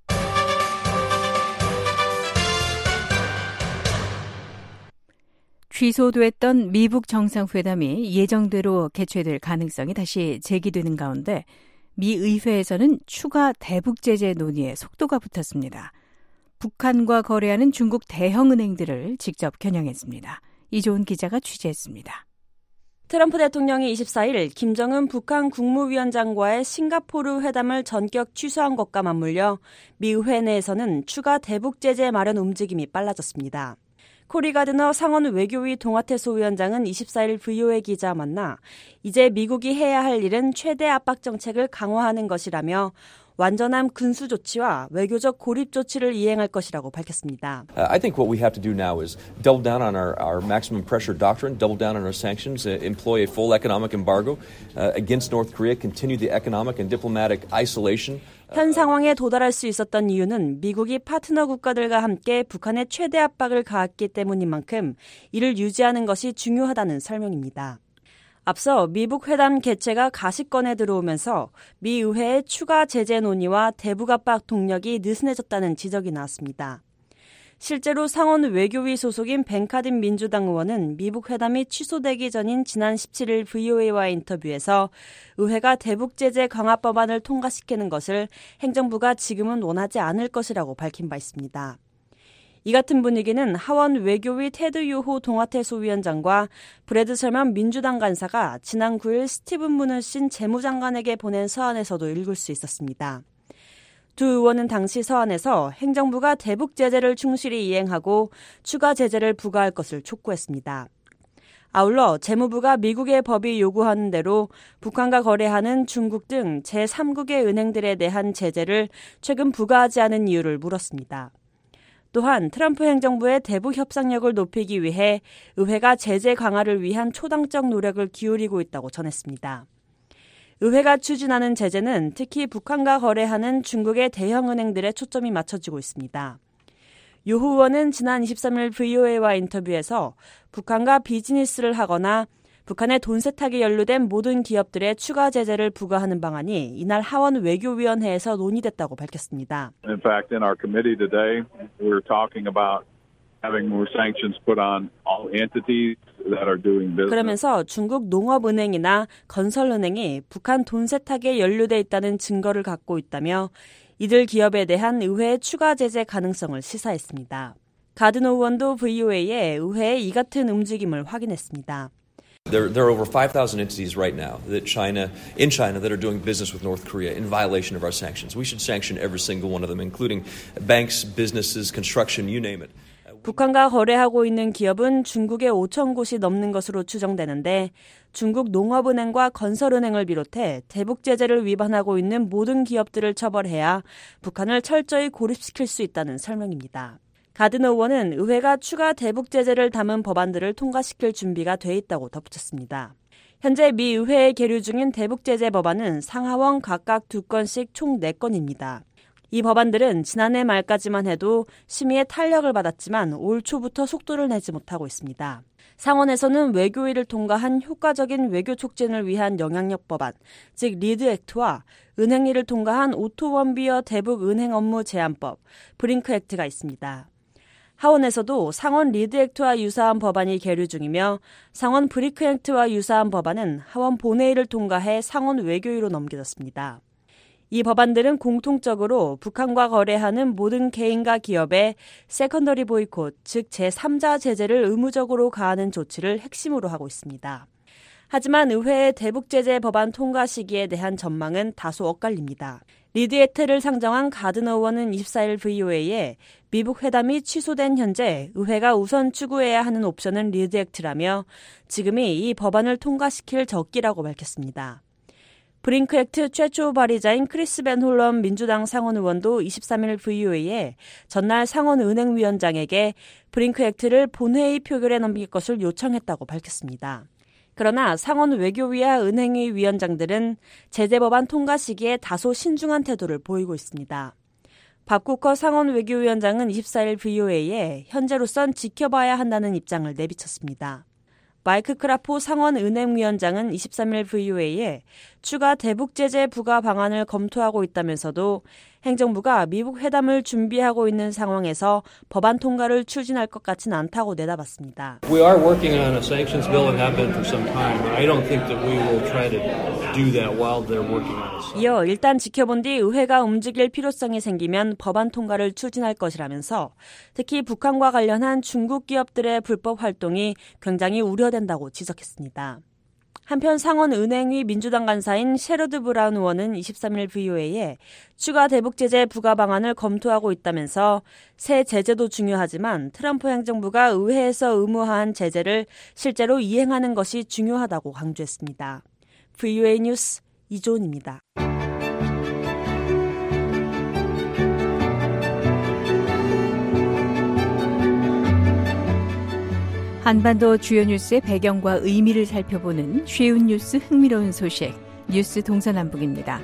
취소됐던 미북 정상회담이 예정대로 개최될 가능성이 다시 제기되는 가운데 미 의회에서는 추가 대북 제재 논의에 속도가 붙었습니다. 북한과 거래하는 중국 대형 은행들을 직접 겨냥했습니다. 이조은 기자가 취재했습니다. 트럼프 대통령이 이십사일 김정은 북한 국무위원장과의 싱가포르 회담을 전격 취소한 것과 맞물려 미 의회 내에서는 추가 대북 제재 마련 움직임이 빨라졌습니다. 코리 가드너 상원 외교위 동아태 소위원장은 이십사일 브이오에이 기자와 만나 이제 미국이 해야 할 일은 최대 압박 정책을 강화하는 것이라며 완전한 군수 조치와 외교적 고립 조치를 이행할 것이라고 밝혔습니다. I think what we have to do now is double down on our, our maximum pressure doctrine, double down on our sanctions, uh, employ a full economic embargo uh, against North Korea, continue the economic and diplomatic isolation. 현 상황에 도달할 수 있었던 이유는 미국이 파트너 국가들과 함께 북한에 최대 압박을 가했기 때문인 만큼 이를 유지하는 것이 중요하다는 설명입니다. 앞서 미북 회담 개최가 가시권에 들어오면서 미 의회의 추가 제재 논의와 대북 압박 동력이 느슨해졌다는 지적이 나왔습니다. 실제로 상원 외교위 소속인 벤카딘 민주당 의원은 미북 회담이 취소되기 전인 지난 십칠일 브이오에이와의 인터뷰에서 의회가 대북 제재 강화 법안을 통과시키는 것을 행정부가 지금은 원하지 않을 것이라고 밝힌 바 있습니다. 이 같은 분위기는 하원 외교위 테드 요호 동아태 소위원장과 브래드 셜먼 민주당 간사가 지난 구일 스티븐 무누신 재무장관에게 보낸 서한에서도 읽을 수 있었습니다. 두 의원은 당시 서한에서 행정부가 대북 제재를 충실히 이행하고 추가 제재를 부과할 것을 촉구했습니다. 아울러 재무부가 미국의 법이 요구하는 대로 북한과 거래하는 중국 등 제삼국의 은행들에 대한 제재를 최근 부과하지 않은 이유를 물었습니다. 또한 트럼프 행정부의 대북 협상력을 높이기 위해 의회가 제재 강화를 위한 초당적 노력을 기울이고 있다고 전했습니다. 의회가 추진하는 제재는 특히 북한과 거래하는 중국의 대형 은행들에 초점이 맞춰지고 있습니다. 요후 의원은 지난 이십삼일 브이오에이와 인터뷰에서 북한과 비즈니스를 하거나 북한의 돈 세탁에 연루된 모든 기업들의 추가 제재를 부과하는 방안이 이날 하원 외교위원회에서 논의됐다고 밝혔습니다. In fact, in our committee today, we're talking about having more sanctions put on all entities that are doing business. 그러면서 중국 농업은행이나 건설은행이 북한 돈 세탁에 연루돼 있다는 증거를 갖고 있다며 이들 기업에 대한 의회의 추가 제재 가능성을 시사했습니다. 가드너 의원도 브이오에이에 의회의 이 같은 움직임을 확인했습니다. There, there are over five thousand entities right now that China, in China that are doing business with North Korea in violation of our sanctions. We should sanction every single one of them, including banks, businesses, construction, you name it. 북한과 거래하고 있는 기업은 중국에 오천 곳이 넘는 것으로 추정되는데 중국 농업은행과 건설은행을 비롯해 대북 제재를 위반하고 있는 모든 기업들을 처벌해야 북한을 철저히 고립시킬 수 있다는 설명입니다. 가드너 의원은 의회가 추가 대북 제재를 담은 법안들을 통과시킬 준비가 돼 있다고 덧붙였습니다. 현재 미 의회에 계류 중인 대북 제재 법안은 상하원 각각 두 건씩 총 네 건입니다. 이 법안들은 지난해 말까지만 해도 심의에 탄력을 받았지만 올 초부터 속도를 내지 못하고 있습니다. 상원에서는 외교위를 통과한 효과적인 외교 촉진을 위한 영향력 법안, 즉 리드 액트와 은행위를 통과한 오토 원비어 대북 은행 업무 제한법, 브링크 액트가 있습니다. 하원에서도 상원 리드 액트와 유사한 법안이 계류 중이며 상원 브링크 액트와 유사한 법안은 하원 본회의를 통과해 상원 외교위로 넘겨졌습니다. 이 법안들은 공통적으로 북한과 거래하는 모든 개인과 기업의 세컨더리 보이콧, 즉 제삼자 제재를 의무적으로 가하는 조치를 핵심으로 하고 있습니다. 하지만 의회의 대북 제재 법안 통과 시기에 대한 전망은 다소 엇갈립니다. 리드 액트를 상정한 가드너 의원은 이십사일 브이오에이에 미북 회담이 취소된 현재 의회가 우선 추구해야 하는 옵션은 리드 액트라며 지금이 이 법안을 통과시킬 적기라고 밝혔습니다. 브링크 액트 최초 발의자인 크리스 벤 홀럼 민주당 상원 의원도 이십삼일 브이오에이에 전날 상원 은행위원장에게 브링크 액트를 본회의 표결에 넘길 것을 요청했다고 밝혔습니다. 그러나 상원 외교위와 은행위 위원장들은 제재 법안 통과 시기에 다소 신중한 태도를 보이고 있습니다. 밥 쿠커 상원 외교위원장은 이십사일 브이오에이에 현재로선 지켜봐야 한다는 입장을 내비쳤습니다. 마이크 크라포 상원 은행위원장은 이십삼일 브이오에이에 추가 대북 제재 부과 방안을 검토하고 있다면서도 행정부가 미북 회담을 준비하고 있는 상황에서 법안 통과를 추진할 것 같진 않다고 내다봤습니다. We are working on a sanctions bill and have been for some time. I don't think that we will try to do that while they're working on it. 이어 일단 지켜본 뒤 의회가 움직일 필요성이 생기면 법안 통과를 추진할 것이라면서 특히 북한과 관련한 중국 기업들의 불법 활동이 굉장히 우려된다고 지적했습니다. 한편 상원은행위 민주당 간사인 셰러드 브라운 의원은 이십삼 일 브이오에이에 추가 대북 제재 부과 방안을 검토하고 있다면서 새 제재도 중요하지만 트럼프 행정부가 의회에서 의무화한 제재를 실제로 이행하는 것이 중요하다고 강조했습니다. 브이오에이 뉴스 이조은입니다. 한반도 주요 뉴스의 배경과 의미를 살펴보는 쉬운 뉴스 흥미로운 소식, 뉴스 동서남북입니다.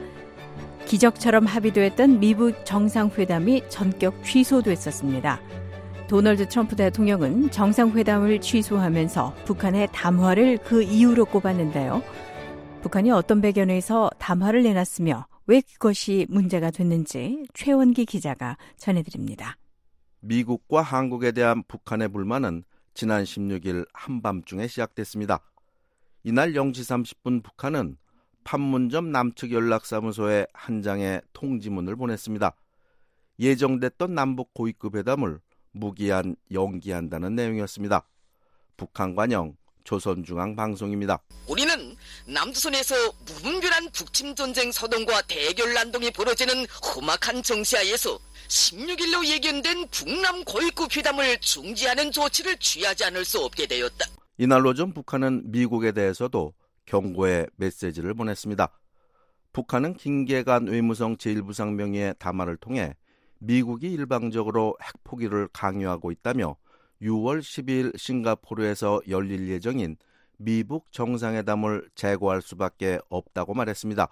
기적처럼 합의됐던 미국 정상회담이 전격 취소됐었습니다. 도널드 트럼프 대통령은 정상회담을 취소하면서 북한의 담화를 그 이유로 꼽았는데요. 북한이 어떤 배경에서 담화를 내놨으며 왜 그것이 문제가 됐는지 최원기 기자가 전해드립니다. 미국과 한국에 대한 북한의 불만은 지난 십육 일 한밤중에 시작됐습니다. 이날 영 시 삼십 분 북한은 판문점 남측 연락사무소에 한 장의 통지문을 보냈습니다. 예정됐던 남북 고위급 회담을 무기한 연기한다는 내용이었습니다. 북한 관영 조선중앙방송입니다. 우리는 남조선에서 무분별한 북침전쟁 서동과 대결 난동이 벌어지는 험악한 정세하에서 십육 일로 예견된 북남 고위급 회담을 중지하는 조치를 취하지 않을 수 없게 되었다. 이날로 전 북한은 미국에 대해서도 경고의 메시지를 보냈습니다. 북한은 김계관 외무성 제일 부상 명의의 담화를 통해 미국이 일방적으로 핵포기를 강요하고 있다며 유월 십이일 싱가포르에서 열릴 예정인 미북 정상회담을 재고할 수밖에 없다고 말했습니다.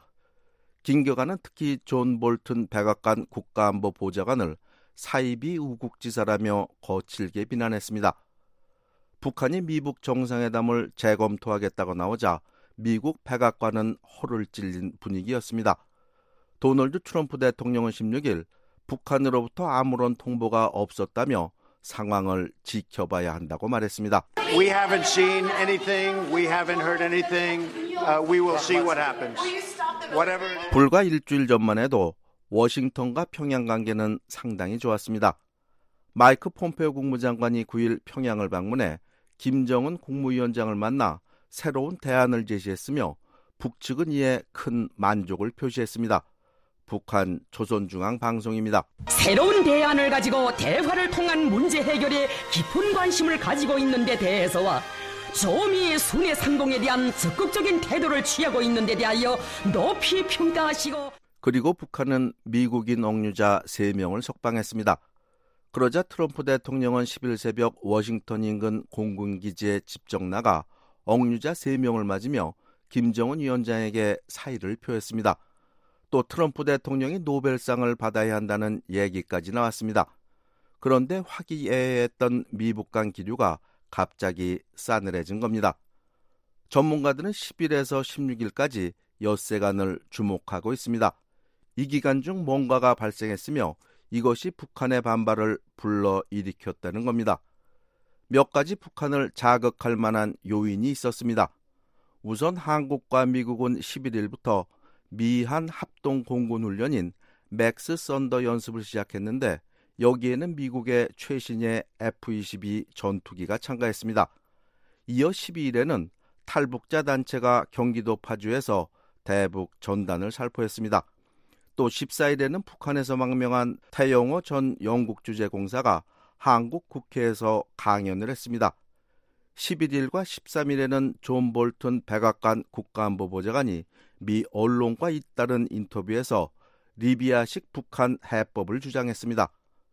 김계관은 특히 존 볼튼 백악관 국가안보 보좌관을 사이비 우국지사라며 거칠게 비난했습니다. 북한이 미북 정상회담을 재검토하겠다고 나오자 미국 백악관은 허를 찔린 분위기였습니다. 도널드 트럼프 대통령은 십육 일 북한으로부터 아무런 통보가 없었다며 상황을 지켜봐야 한다고 말했습니다. We haven't seen anything. We haven't heard anything. Uh, we will see what happens. Whatever. 불과 일주일 전만 해도 워싱턴과 평양 관계는 상당히 좋았습니다. 마이크 폼페오 국무장관이 구 일 평양을 방문해 김정은 국무위원장을 만나 새로운 대안을 제시했으며 북측은 이에 큰 만족을 표시했습니다. 북한 조선중앙방송입니다. 새로운 대안을 가지고 대화를 통한 문제 해결에 깊은 관심을 가지고 있는 데 대해서와 조미 순회 상봉에 대한 적극적인 태도를 취하고 있는 데 대하여 높이 평가하시고 그리고 북한은 미국인 억류자 세 명을 석방했습니다. 그러자 트럼프 대통령은 십 일 새벽 워싱턴 인근 공군기지에 직접 나가 억류자 세 명을 맞으며 김정은 위원장에게 사의를 표했습니다. 또 트럼프 대통령이 노벨상을 받아야 한다는 얘기까지 나왔습니다. 그런데 화기애애했던 미북 간 기류가 갑자기 싸늘해진 겁니다. 전문가들은 십 일에서 십육 일까지 엿새간을 주목하고 있습니다. 이 기간 중 뭔가가 발생했으며 이것이 북한의 반발을 불러일으켰다는 겁니다. 몇 가지 북한을 자극할 만한 요인이 있었습니다. 우선 한국과 미국은 십일 일부터 미한 합동 공군 훈련인 맥스 썬더 연습을 시작했는데 여기에는 미국의 최신의 에프 이십이 전투기가 참가했습니다. 이어 십이 일에는 탈북자 단체가 경기도 파주에서 대북 전단을 살포했습니다. 또 십사 일에는 북한에서 망명한 태영호 전 영국주재공사가 한국 국회에서 강연을 했습니다. 십일 일과 십삼 일에는 존 볼튼 백악관 국가안보보좌관이 미 언론과 잇따른 인터뷰에서 리비아식 북한 해법을 주장했습니다.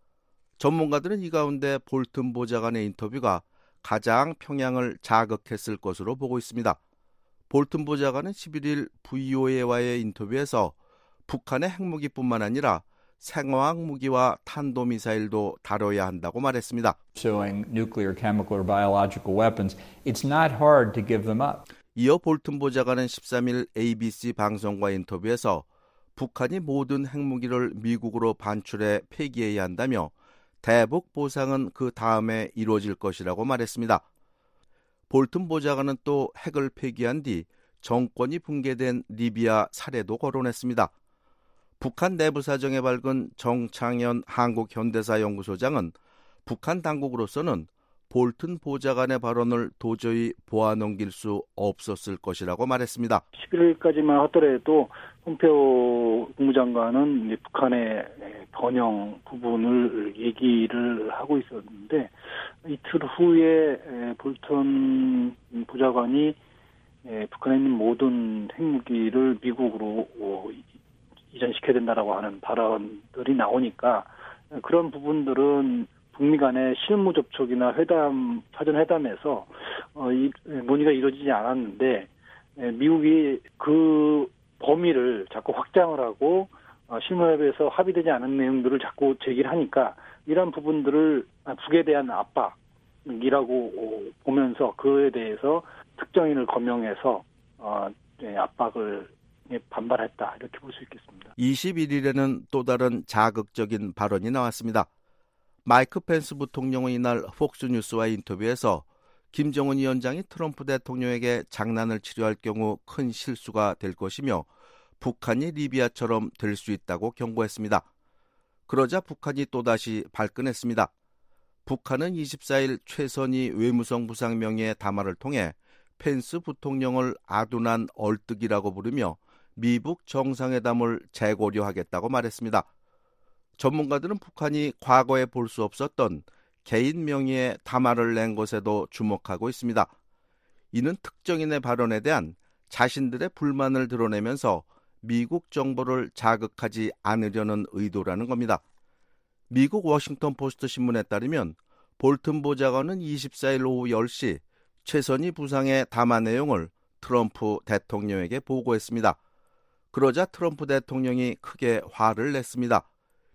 전문가들은 이 가운데 볼튼 보좌관의 인터뷰가 가장 평양을 자극했을 것으로 보고 있습니다. 볼튼 보좌관은 십일 일 브이오에이와의 인터뷰에서 북한의 핵무기뿐만 아니라 생화학 무기와 탄도미사일도 다뤄야 한다고 말했습니다. Pursuing nuclear, chemical, or biological weapons, it's not hard to give them up. 이어 볼튼 보좌관은 십삼 일 에이비씨 방송과 인터뷰에서 북한이 모든 핵무기를 미국으로 반출해 폐기해야 한다며 대북 보상은 그 다음에 이루어질 것이라고 말했습니다. 볼튼 보좌관은 또 핵을 폐기한 뒤 정권이 붕괴된 리비아 사례도 거론했습니다. 북한 내부 사정에 밝은 정창현 한국현대사연구소장은 북한 당국으로서는 볼튼 보좌관의 발언을 도저히 보아넘길 수 없었을 것이라고 말했습니다. 십일일까지만 하더라도 폼페오 국무장관은 이제 북한의 번영 부분을 얘기를 하고 있었는데 이틀 후에 볼턴 보좌관이 북한에 있는 모든 핵무기를 미국으로 이전시켜야 된다라고 하는 발언들이 나오니까 그런 부분들은 북미 간의 실무 접촉이나 회담, 사전 회담에서 어, 이, 논의가 이루어지지 않았는데 미국이 그 범위를 자꾸 확장을 하고 어, 실무협에서 합의되지 않은 내용들을 자꾸 제기를 하니까 이런 부분들을 북에 대한 압박이라고 보면서 그에 대해서 특정인을 거명해서 어, 네, 압박을 반발했다 이렇게 볼 수 있겠습니다. 이십일일에는 또 다른 자극적인 발언이 나왔습니다. 마이크 펜스 부통령은 이날 폭스뉴스와의 인터뷰에서 김정은 위원장이 트럼프 대통령에게 장난을 치료할 경우 큰 실수가 될 것이며 북한이 리비아처럼 될 수 있다고 경고했습니다. 그러자 북한이 또다시 발끈했습니다. 북한은 이십사일 최선희 외무성 부상 명의의 담화를 통해 펜스 부통령을 아둔한 얼뜨기라고 부르며 미북 정상회담을 재고려하겠다고 말했습니다. 전문가들은 북한이 과거에 볼 수 없었던 개인 명의의 담화를 낸 것에도 주목하고 있습니다. 이는 특정인의 발언에 대한 자신들의 불만을 드러내면서 미국 정보를 자극하지 않으려는 의도라는 겁니다. 미국 워싱턴 포스트 신문에 따르면 볼튼 보좌관은 이십사일 오후 열 시 최선희 부상의 담화 내용을 트럼프 대통령에게 보고했습니다. 그러자 트럼프 대통령이 크게 화를 냈습니다.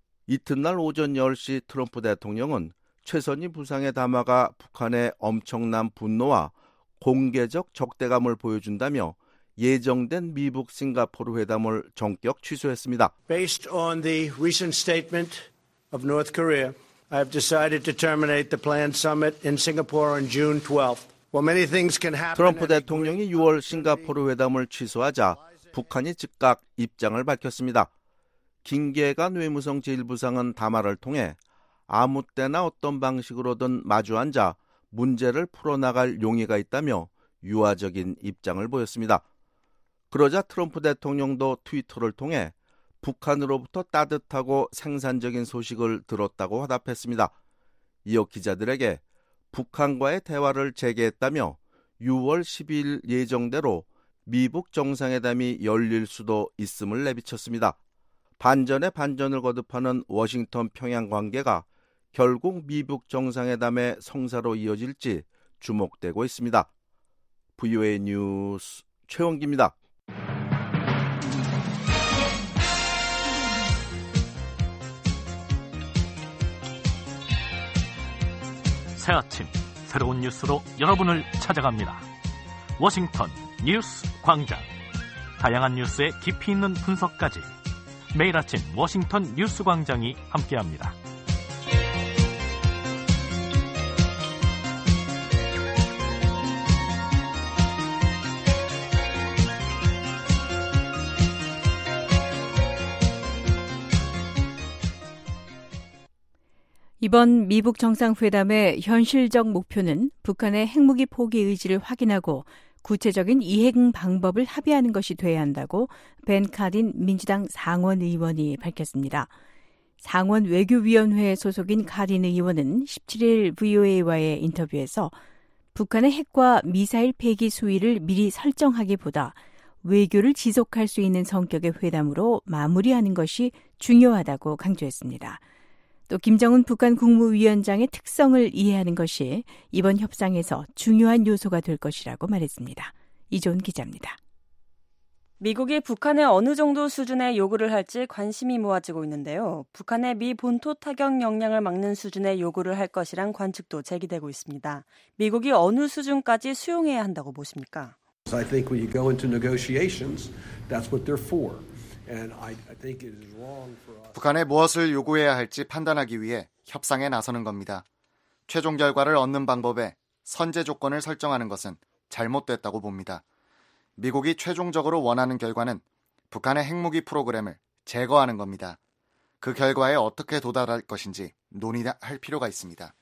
이튿날 오전 열 시 트럼프 대통령은 최선희 부상의 담화가 북한의 엄청난 분노와 공개적 적대감을 보여준다며 예정된 미북 싱가포르 회담을 전격 취소했습니다. Based on the recent statement of North Korea, I have decided to terminate the planned summit in Singapore on June twelfth. Well, many things can happen. 트럼프 대통령이 유월 싱가포르 회담을 취소하자 북한이 즉각 입장을 밝혔습니다. 김계관 외무성 제일 부상은 담화를 통해 아무 때나 어떤 방식으로든 마주 앉아 문제를 풀어나갈 용의가 있다며 유화적인 입장을 보였습니다. 그러자 트럼프 대통령도 트위터를 통해 북한으로부터 따뜻하고 생산적인 소식을 들었다고 화답했습니다. 이어 기자들에게 북한과의 대화를 재개했다며 유월 십이일 예정대로 미북 정상회담이 열릴 수도 있음을 내비쳤습니다. 반전에 반전을 거듭하는 워싱턴 평양 관계가 결국 미북 정상회담의 성사로 이어질지 주목되고 있습니다. 브이오에이 뉴스 최원기입니다. 새 아침 새로운 뉴스로 여러분을 찾아갑니다. 워싱턴 뉴스 광장. 다양한 뉴스의 깊이 있는 분석까지 매일 아침 워싱턴 뉴스 광장이 함께합니다. 이번 미북 정상회담의 현실적 목표는 북한의 핵무기 포기 의지를 확인하고 구체적인 이행 방법을 합의하는 것이 돼야 한다고 벤 카딘 민주당 상원 의원이 밝혔습니다. 상원 외교위원회 소속인 카딘 의원은 십칠일 브이오에이와의 인터뷰에서 북한의 핵과 미사일 폐기 수위를 미리 설정하기보다 외교를 지속할 수 있는 성격의 회담으로 마무리하는 것이 중요하다고 강조했습니다. 또 김정은 북한 국무위원장의 특성을 이해하는 것이 이번 협상에서 중요한 요소가 될 것이라고 말했습니다. 이존 기자입니다. 미국이 북한에 어느 정도 수준의 요구를 할지 관심이 모아지고 있는데요. 북한의 미 본토 타격 역량을 막는 수준의 요구를 할 것이란 관측도 제기되고 있습니다. 미국이 어느 수준까지 수용해야 한다고 보십니까? I think when you go into negotiations, that's what they're for. 북한에 무엇을 요구해야 할지 판단하기 위해 협상에 나서는 겁니다. 최종 결과를 얻는 방법에 선제 조건을 설정하는 것은 잘못됐다고 봅니다. 미국이 최종적으로 원하는 결과는 북한의 핵무기 프로그램을 제거하는 겁니다. 그 결과에 어떻게 도달할 것인지 논의할 필요가 있습니다.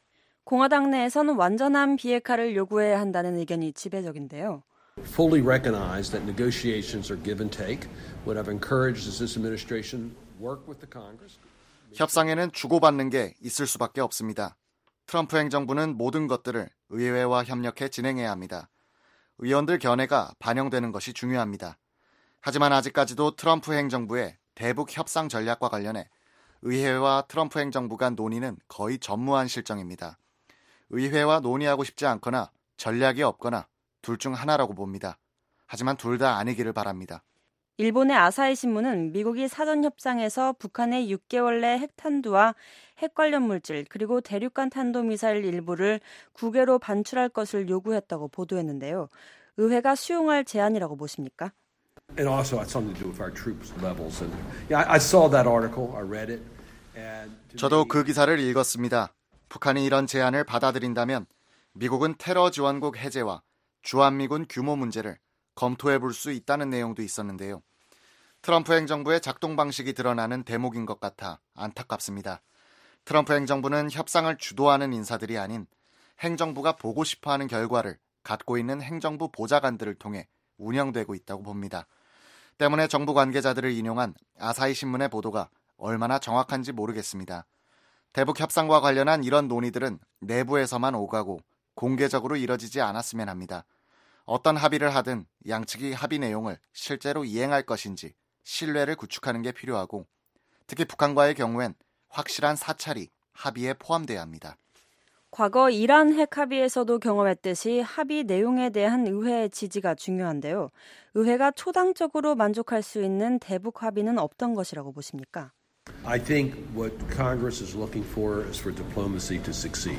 공화당 내에서는 완전한 비핵화를 요구해야 한다는 의견이 지배적인데요. Fully recognize that negotiations are give and take. What I've encouraged is this administration work with the Congress. 협상에는 주고받는 게 있을 수밖에 없습니다. 트럼프 행정부는 모든 것들을 의회와 협력해 진행해야 합니다. 의원들 견해가 반영되는 것이 중요합니다. 하지만 아직까지도 트럼프 행정부의 대북 협상 전략과 관련해 의회와 트럼프 행정부 간 논의는 거의 전무한 실정입니다. 의회와 논의하고 싶지 않거나 전략이 없거나 둘 중 하나라고 봅니다. 하지만 둘 다 아니기를 바랍니다. 일본의 아사히 신문은 미국이 사전 협상에서 북한의 육 개월 내 핵탄두와 핵 관련 물질 그리고 대륙간 탄도미사일 일부를 국외로 반출할 것을 요구했다고 보도했는데요. 의회가 수용할 제안이라고 보십니까? And also had something to do with our troops levels. And yeah, I saw that article. I read it. And 저도 그 기사를 읽었습니다. 북한이 이런 제안을 받아들인다면 미국은 테러 지원국 해제와 주한미군 규모 문제를 검토해 볼 수 있다는 내용도 있었는데요. 트럼프 행정부의 작동 방식이 드러나는 대목인 것 같아 안타깝습니다. 트럼프 행정부는 협상을 주도하는 인사들이 아닌 행정부가 보고 싶어하는 결과를 갖고 있는 행정부 보좌관들을 통해 운영되고 있다고 봅니다. 때문에 정부 관계자들을 인용한 아사히 신문의 보도가 얼마나 정확한지 모르겠습니다. 대북 협상과 관련한 이런 논의들은 내부에서만 오가고 공개적으로 이뤄지지 않았으면 합니다. 어떤 합의를 하든 양측이 합의 내용을 실제로 이행할 것인지 신뢰를 구축하는 게 필요하고 특히 북한과의 경우엔 확실한 사찰이 합의에 포함돼야 합니다. 과거 이란 핵 합의에서도 경험했듯이 합의 내용에 대한 의회의 지지가 중요한데요. 의회가 초당적으로 만족할 수 있는 대북 합의는 없던 것이라고 보십니까? I think what Congress is looking for is for diplomacy to succeed.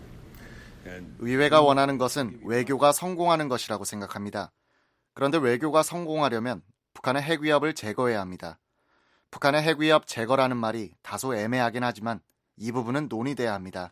의회가 원하는 것은 외교가 성공하는 것이라고 생각합니다. 그런데 외교가 성공하려면 북한의 핵 위협을 제거해야 합니다. 북한의 핵 위협 제거라는 말이 다소 애매하긴 하지만 이 부분은 논의돼야 합니다.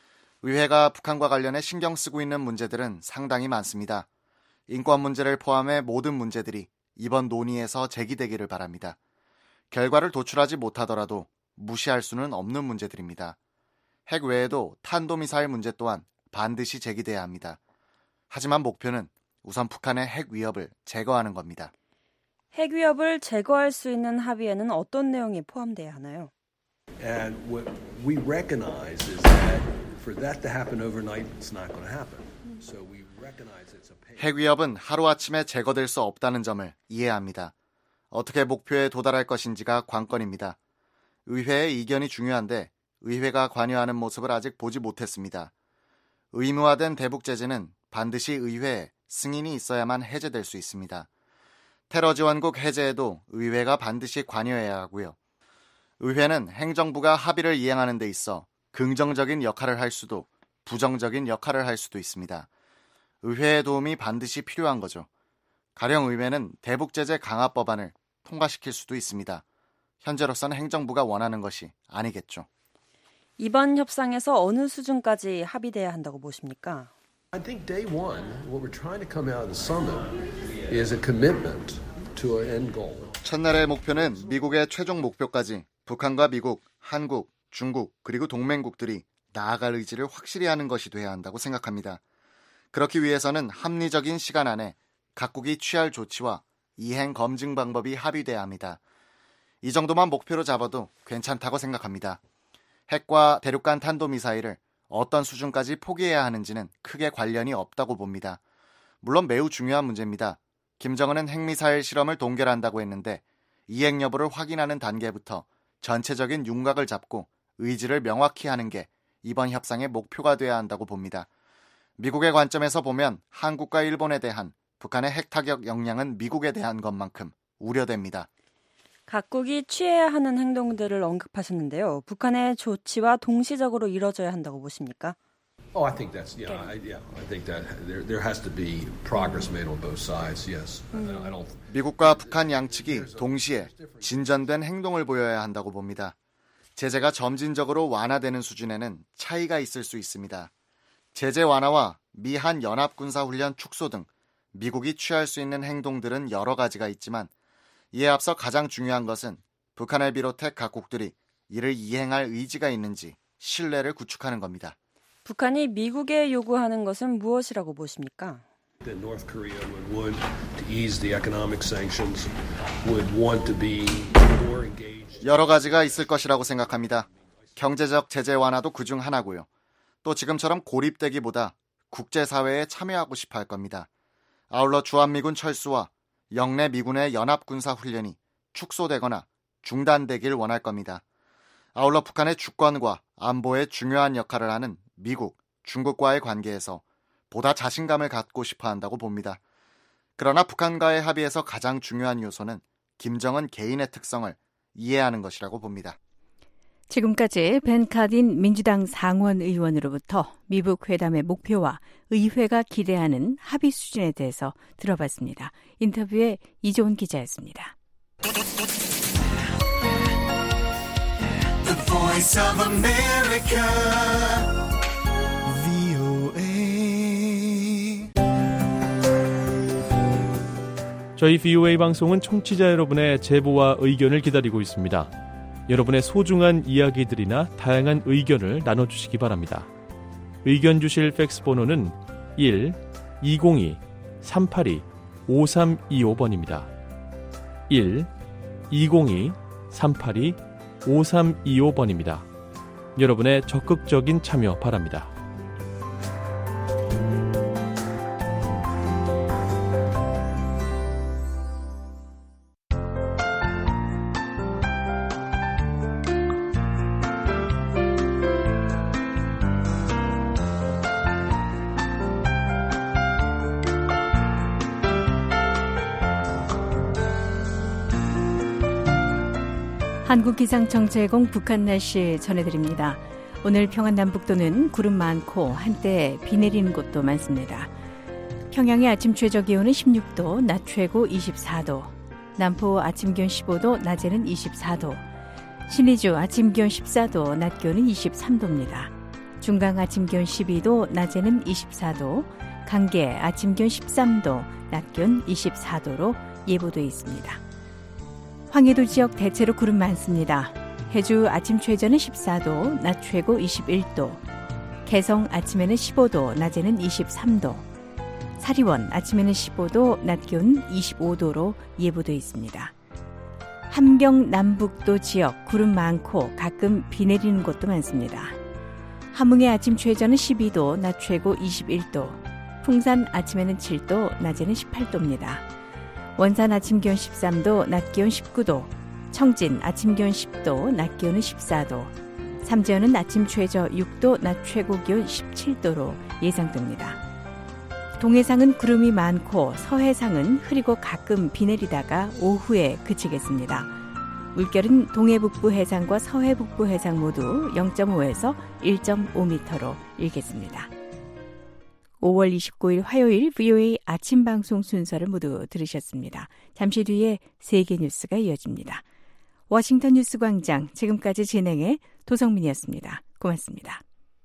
의회가 북한과 관련해 신경 쓰고 있는 문제들은 상당히 많습니다. 인권 문제를 포함해 모든 문제들이 이번 논의에서 제기되기를 바랍니다. 결과를 도출하지 못하더라도 무시할 수는 없는 문제들입니다. 핵 외에도 탄도미사일 문제 또한 반드시 제기돼야 합니다. 하지만 목표는 우선 북한의 핵 위협을 제거하는 겁니다. 핵 위협을 제거할 수 있는 합의에는 어떤 내용이 포함돼야 하나요? And what we recognize is that for that to happen overnight, it's not going to happen. So we recognize it's a pain. 핵 위협은 하루아침에 제거될 수 없다는 점을 이해합니다. 어떻게 목표에 도달할 것인지가 관건입니다. 의회의 이견이 중요한데 의회가 관여하는 모습을 아직 보지 못했습니다. 의무화된 대북 제재는 반드시 의회에 승인이 있어야만 해제될 수 있습니다. 테러 지원국 해제에도 의회가 반드시 관여해야 하고요. 의회는 행정부가 합의를 이행하는 데 있어 긍정적인 역할을 할 수도 부정적인 역할을 할 수도 있습니다. 의회의 도움이 반드시 필요한 거죠. 가령 의회는 대북 제재 강화 법안을 통과시킬 수도 있습니다. 현재로서는 행정부가 원하는 것이 아니겠죠. 이번 협상에서 어느 수준까지 합의돼야 한다고 보십니까? I think day one, what we're trying to come out of the summit is a commitment to an end goal. 첫날의 목표는 미국의 최종 목표까지 북한과 미국, 한국, 중국 그리고 동맹국들이 나아갈 의지를 확실히 하는 것이 돼야 한다고 생각합니다. 그렇기 위해서는 합리적인 시간 안에 각국이 취할 조치와 이행 검증 방법이 합의돼야 합니다. 이 정도만 목표로 잡아도 괜찮다고 생각합니다. 핵과 대륙간 탄도미사일을 어떤 수준까지 포기해야 하는지는 크게 관련이 없다고 봅니다. 물론 매우 중요한 문제입니다. 김정은은 핵미사일 실험을 동결한다고 했는데 이행 여부를 확인하는 단계부터 전체적인 윤곽을 잡고 의지를 명확히 하는 게 이번 협상의 목표가 돼야 한다고 봅니다. 미국의 관점에서 보면 한국과 일본에 대한 북한의 핵타격 역량은 미국에 대한 것만큼 우려됩니다. 각국이 취해야 하는 행동들을 언급하셨는데요. 북한의 조치와 동시적으로 이뤄져야 한다고 보십니까? Oh, I think that's yeah, I, yeah. I think that there there has to be progress made on both sides. Yes, 음. I don't. 미국과 북한 양측이 동시에 진전된 행동을 보여야 한다고 봅니다. 제재가 점진적으로 완화되는 수준에는 차이가 있을 수 있습니다. 제재 완화와 미한 연합군사훈련 축소 등 미국이 취할 수 있는 행동들은 여러 가지가 있지만 이에 앞서 가장 중요한 것은 북한을 비롯해 각국들이 이를 이행할 의지가 있는지 신뢰를 구축하는 겁니다. 북한이 미국에 요구하는 것은 무엇이라고 보십니까? That North Korea would want to ease the economic sanctions, would want to be more engaged. 여러 가지가 있을 것이라고 생각합니다. 경제적 제재 완화도 그중 하나고요. 또 지금처럼 고립되기보다 국제사회에 참여하고 싶어 할 겁니다. 아울러 주한미군 철수와 영내 미군의 연합군사훈련이 축소되거나 중단되길 원할 겁니다. 아울러 북한의 주권과 안보에 중요한 역할을 하는 미국, 중국과의 관계에서 보다 자신감을 갖고 싶어 한다고 봅니다. 그러나 북한과의 합의에서 가장 중요한 요소는 김정은 개인의 특성을 이해하는 것이라고 봅니다. 지금까지 벤 카딘 민주당 상원 의원으로부터 미북 회담의 목표와 의회가 기대하는 합의 수준에 대해서 들어봤습니다. 인터뷰에 이조은 기자였습니다. The Voice of America, 브이오에이. 저희 브이오에이 방송은 청취자 여러분의 제보와 의견을 기다리고 있습니다. 여러분의 소중한 이야기들이나 다양한 의견을 나눠주시기 바랍니다. 의견 주실 팩스 번호는 일 이공이 삼팔이 오삼이오 번입니다. 일 이공이 삼팔이 오삼이오 번입니다. 여러분의 적극적인 참여 바랍니다. 한국기상청 제공 북한 날씨 전해드립니다. 오늘 평안 남북도는 구름 많고 한때 비 내리는 곳도 많습니다. 평양의 아침 최저 기온은 십육 도, 낮 최고 이십사 도, 남포 아침 기온 십오 도, 낮에는 이십사 도, 신의주 아침 기온 십사 도, 낮 기온은 이십삼 도입니다. 중강 아침 기온 십이 도, 낮에는 이십사 도, 강계 아침 기온 십삼 도, 낮 기온 이십사 도로 예보되어 있습니다. 황해도 지역 대체로 구름 많습니다. 해주 아침 최저는 십사 도, 낮 최고 이십일 도, 개성 아침에는 십오 도, 낮에는 이십삼 도, 사리원 아침에는 십오 도, 낮 기온 이십오 도로 예보되어 있습니다. 함경 남북도 지역 구름 많고 가끔 비 내리는 곳도 많습니다. 함흥의 아침 최저는 십이 도, 낮 최고 이십일 도, 풍산 아침에는 칠 도, 낮에는 십팔 도입니다. 원산 아침 기온 십삼 도, 낮 기온 십구 도, 청진 아침 기온 십 도, 낮 기온은 십사 도, 삼재현은 아침 최저 육 도, 낮 최고 기온 십칠 도로 예상됩니다. 동해상은 구름이 많고 서해상은 흐리고 가끔 비 내리다가 오후에 그치겠습니다. 물결은 동해북부 해상과 서해북부 해상 모두 영 점 오에서 일 점 오 미터로 일겠습니다. 오월 이십구일 화요일 브이오에이 아침 방송 순서를 모두 들으셨습니다. 잠시 뒤에 세계 뉴스가 이어집니다. 워싱턴 뉴스 광장 지금까지 진행해 도성민이었습니다. 고맙습니다.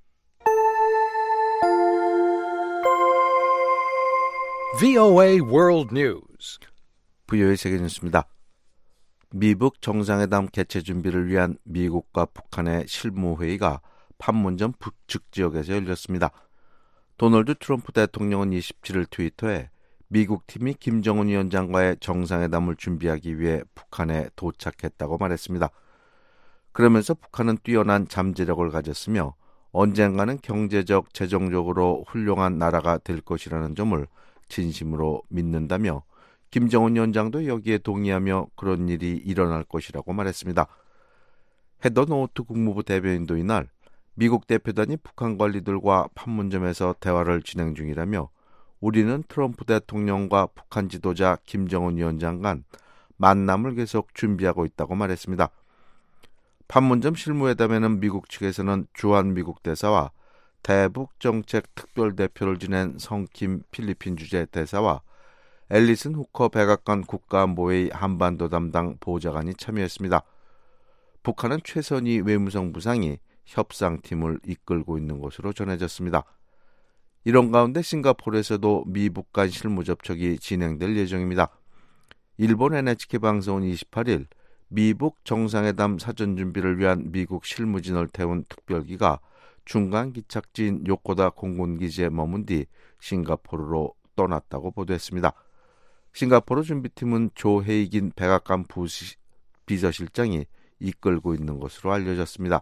브이오에이 World News. 브이오에이 세계 뉴스입니다. 미북 정상회담 개최 준비를 위한 미국과 북한의 실무회의가 판문점 북측 지역에서 열렸습니다. 도널드 트럼프 대통령은 이십칠일 트위터에 미국 팀이 김정은 위원장과의 정상회담을 준비하기 위해 북한에 도착했다고 말했습니다. 그러면서 북한은 뛰어난 잠재력을 가졌으며 언젠가는 경제적, 재정적으로 훌륭한 나라가 될 것이라는 점을 진심으로 믿는다며 김정은 위원장도 여기에 동의하며 그런 일이 일어날 것이라고 말했습니다. 헤더 노우트 국무부 대변인도 이날 미국 대표단이 북한 관리들과 판문점에서 대화를 진행 중이라며 우리는 트럼프 대통령과 북한 지도자 김정은 위원장 간 만남을 계속 준비하고 있다고 말했습니다. 판문점 실무회담에는 미국 측에서는 주한미국 대사와 대북 정책 특별대표를 지낸 성킴 필리핀 주재 대사와 앨리슨 후커 백악관 국가안보회의 한반도 담당 보좌관이 참여했습니다. 북한은 최선희 외무성 부상이 협상팀을 이끌고 있는 것으로 전해졌습니다. 이런 가운데 싱가포르에서도 미북 간 실무 접촉이 진행될 예정입니다. 일본 엔에이치케이 방송은 이십팔일 미북 정상회담 사전 준비를 위한 미국 실무진을 태운 특별기가 중간 기착지인 요코다 공군기지에 머문 뒤 싱가포르로 떠났다고 보도했습니다. 싱가포르 준비팀은 조 헤이긴 백악관 부시, 비서실장이 이끌고 있는 것으로 알려졌습니다.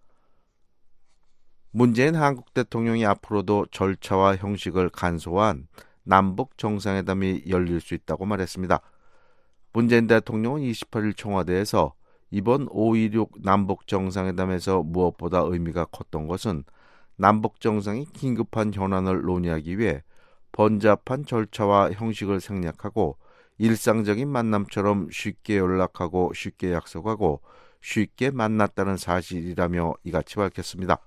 문재인 한국 대통령이 앞으로도 절차와 형식을 간소화한 남북 정상회담이 열릴 수 있다고 말했습니다. 문재인 대통령은 이십팔 일 청와대에서 이번 오일육 남북 정상회담에서 무엇보다 의미가 컸던 것은 남북 정상이 긴급한 현안을 논의하기 위해 번잡한 절차와 형식을 생략하고 일상적인 만남처럼 쉽게 연락하고 쉽게 약속하고 쉽게 만났다는 사실이라며 이같이 밝혔습니다.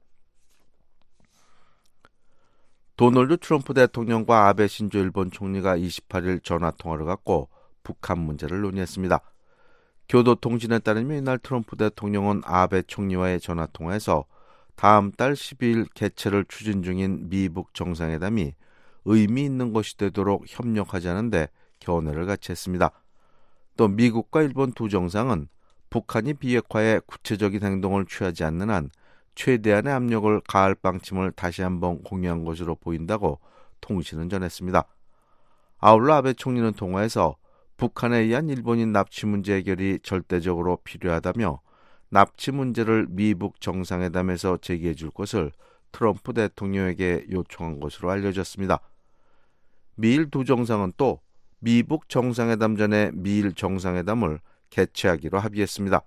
도널드 트럼프 대통령과 아베 신조 일본 총리가 이십팔 일 전화통화를 갖고 북한 문제를 논의했습니다. 교도통신에 따르면 이날 트럼프 대통령은 아베 총리와의 전화통화에서 다음 달 십이 일 개최를 추진 중인 미북 정상회담이 의미 있는 것이 되도록 협력하자는데 견해를 같이 했습니다. 또 미국과 일본 두 정상은 북한이 비핵화에 구체적인 행동을 취하지 않는 한 최대한의 압력을 가할 방침을 다시 한번 공유한 것으로 보인다고 통신은 전했습니다. 아울러 아베 총리는 통화에서 북한에 의한 일본인 납치 문제 해결이 절대적으로 필요하다며 납치 문제를 미북 정상회담에서 제기해 줄 것을 트럼프 대통령에게 요청한 것으로 알려졌습니다. 미일 두 정상은 또 미북 정상회담 전에 미일 정상회담을 개최하기로 합의했습니다.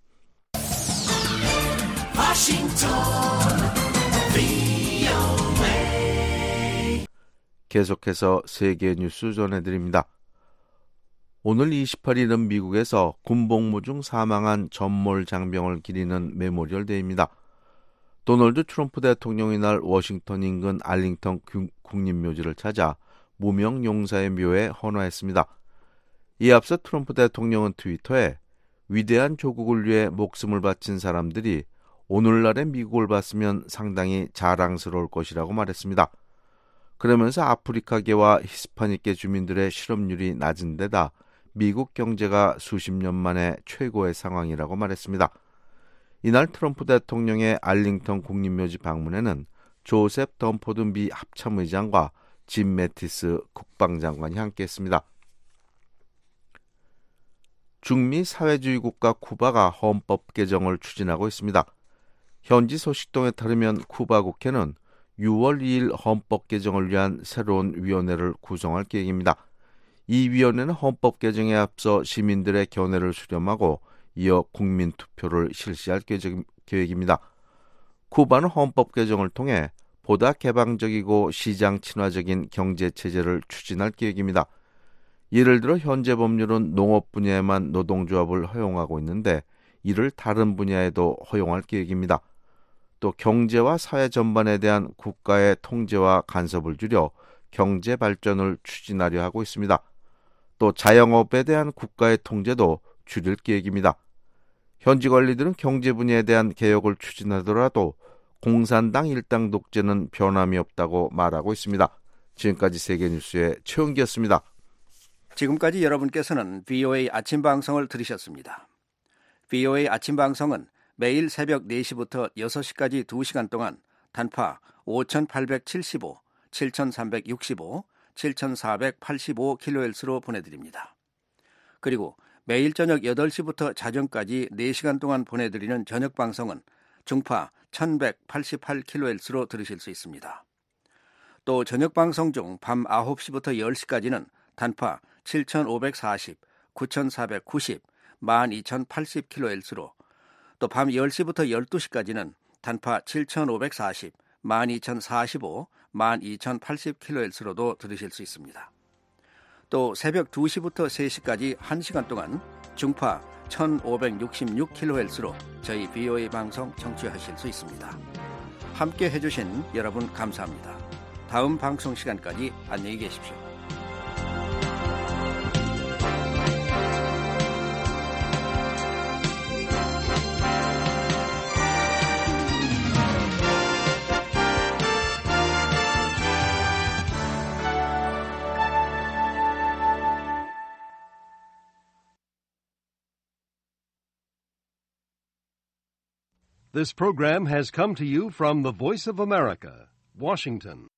계속해서 세계 뉴스 전해드립니다. 오늘 이십팔 일은 미국에서 군복무 중 사망한 전몰 장병을 기리는 메모리얼 데이입니다. 도널드 트럼프 대통령이 날 워싱턴 인근 알링턴 국립묘지를 찾아 무명 용사의 묘에 헌화했습니다. 이에 앞서 트럼프 대통령은 트위터에 위대한 조국을 위해 목숨을 바친 사람들이 오늘날의 미국을 봤으면 상당히 자랑스러울 것이라고 말했습니다. 그러면서 아프리카계와 히스파닉계 주민들의 실업률이 낮은 데다 미국 경제가 수십 년 만에 최고의 상황이라고 말했습니다. 이날 트럼프 대통령의 알링턴 국립묘지 방문에는 조셉 덤포드 미 합참의장과 짐 매티스 국방장관이 함께했습니다. 중미 사회주의 국가 쿠바가 헌법 개정을 추진하고 있습니다. 현지 소식통에 따르면 쿠바 국회는 유월 이일 헌법 개정을 위한 새로운 위원회를 구성할 계획입니다. 이 위원회는 헌법 개정에 앞서 시민들의 견해를 수렴하고 이어 국민 투표를 실시할 계획입니다. 쿠바는 헌법 개정을 통해 보다 개방적이고 시장 친화적인 경제 체제를 추진할 계획입니다. 예를 들어 현재 법률은 농업 분야에만 노동조합을 허용하고 있는데 이를 다른 분야에도 허용할 계획입니다. 또 경제와 사회 전반에 대한 국가의 통제와 간섭을 줄여 경제 발전을 추진하려 하고 있습니다. 또 자영업에 대한 국가의 통제도 줄일 계획입니다. 현지 관리들은 경제 분야에 대한 개혁을 추진하더라도 공산당 일당 독재는 변함이 없다고 말하고 있습니다. 지금까지 세계뉴스의 최은기였습니다. 지금까지 여러분께서는 브이오에이 아침 방송을 들으셨습니다. 브이오에이 아침 방송은 매일 새벽 네 시부터 여섯 시까지 두 시간 동안 단파 오천팔백칠십오, 칠천삼백육십오, 칠천사백팔십오 킬로헤르츠로 보내드립니다. 그리고 매일 저녁 여덟 시부터 자정까지 네 시간 동안 보내드리는 저녁 방송은 중파 천백팔십팔 킬로헤르츠로 들으실 수 있습니다. 또 저녁 방송 중 밤 아홉 시부터 열 시까지는 단파 칠천오백사십, 구천사백구십, 만 이천팔십 킬로헤르츠로 또 밤 열 시부터 열두 시까지는 단파 칠천오백사십, 만 이천사십오, 만 이천팔십 킬로헤르츠로도 들으실 수 있습니다. 또 새벽 두 시부터 세 시까지 한 시간 동안 중파 천오백육십육 킬로헤르츠로 저희 브이오에이 방송 청취하실 수 있습니다. 함께 해주신 여러분 감사합니다. 다음 방송 시간까지 안녕히 계십시오. This program has come to you from the Voice of America, Washington.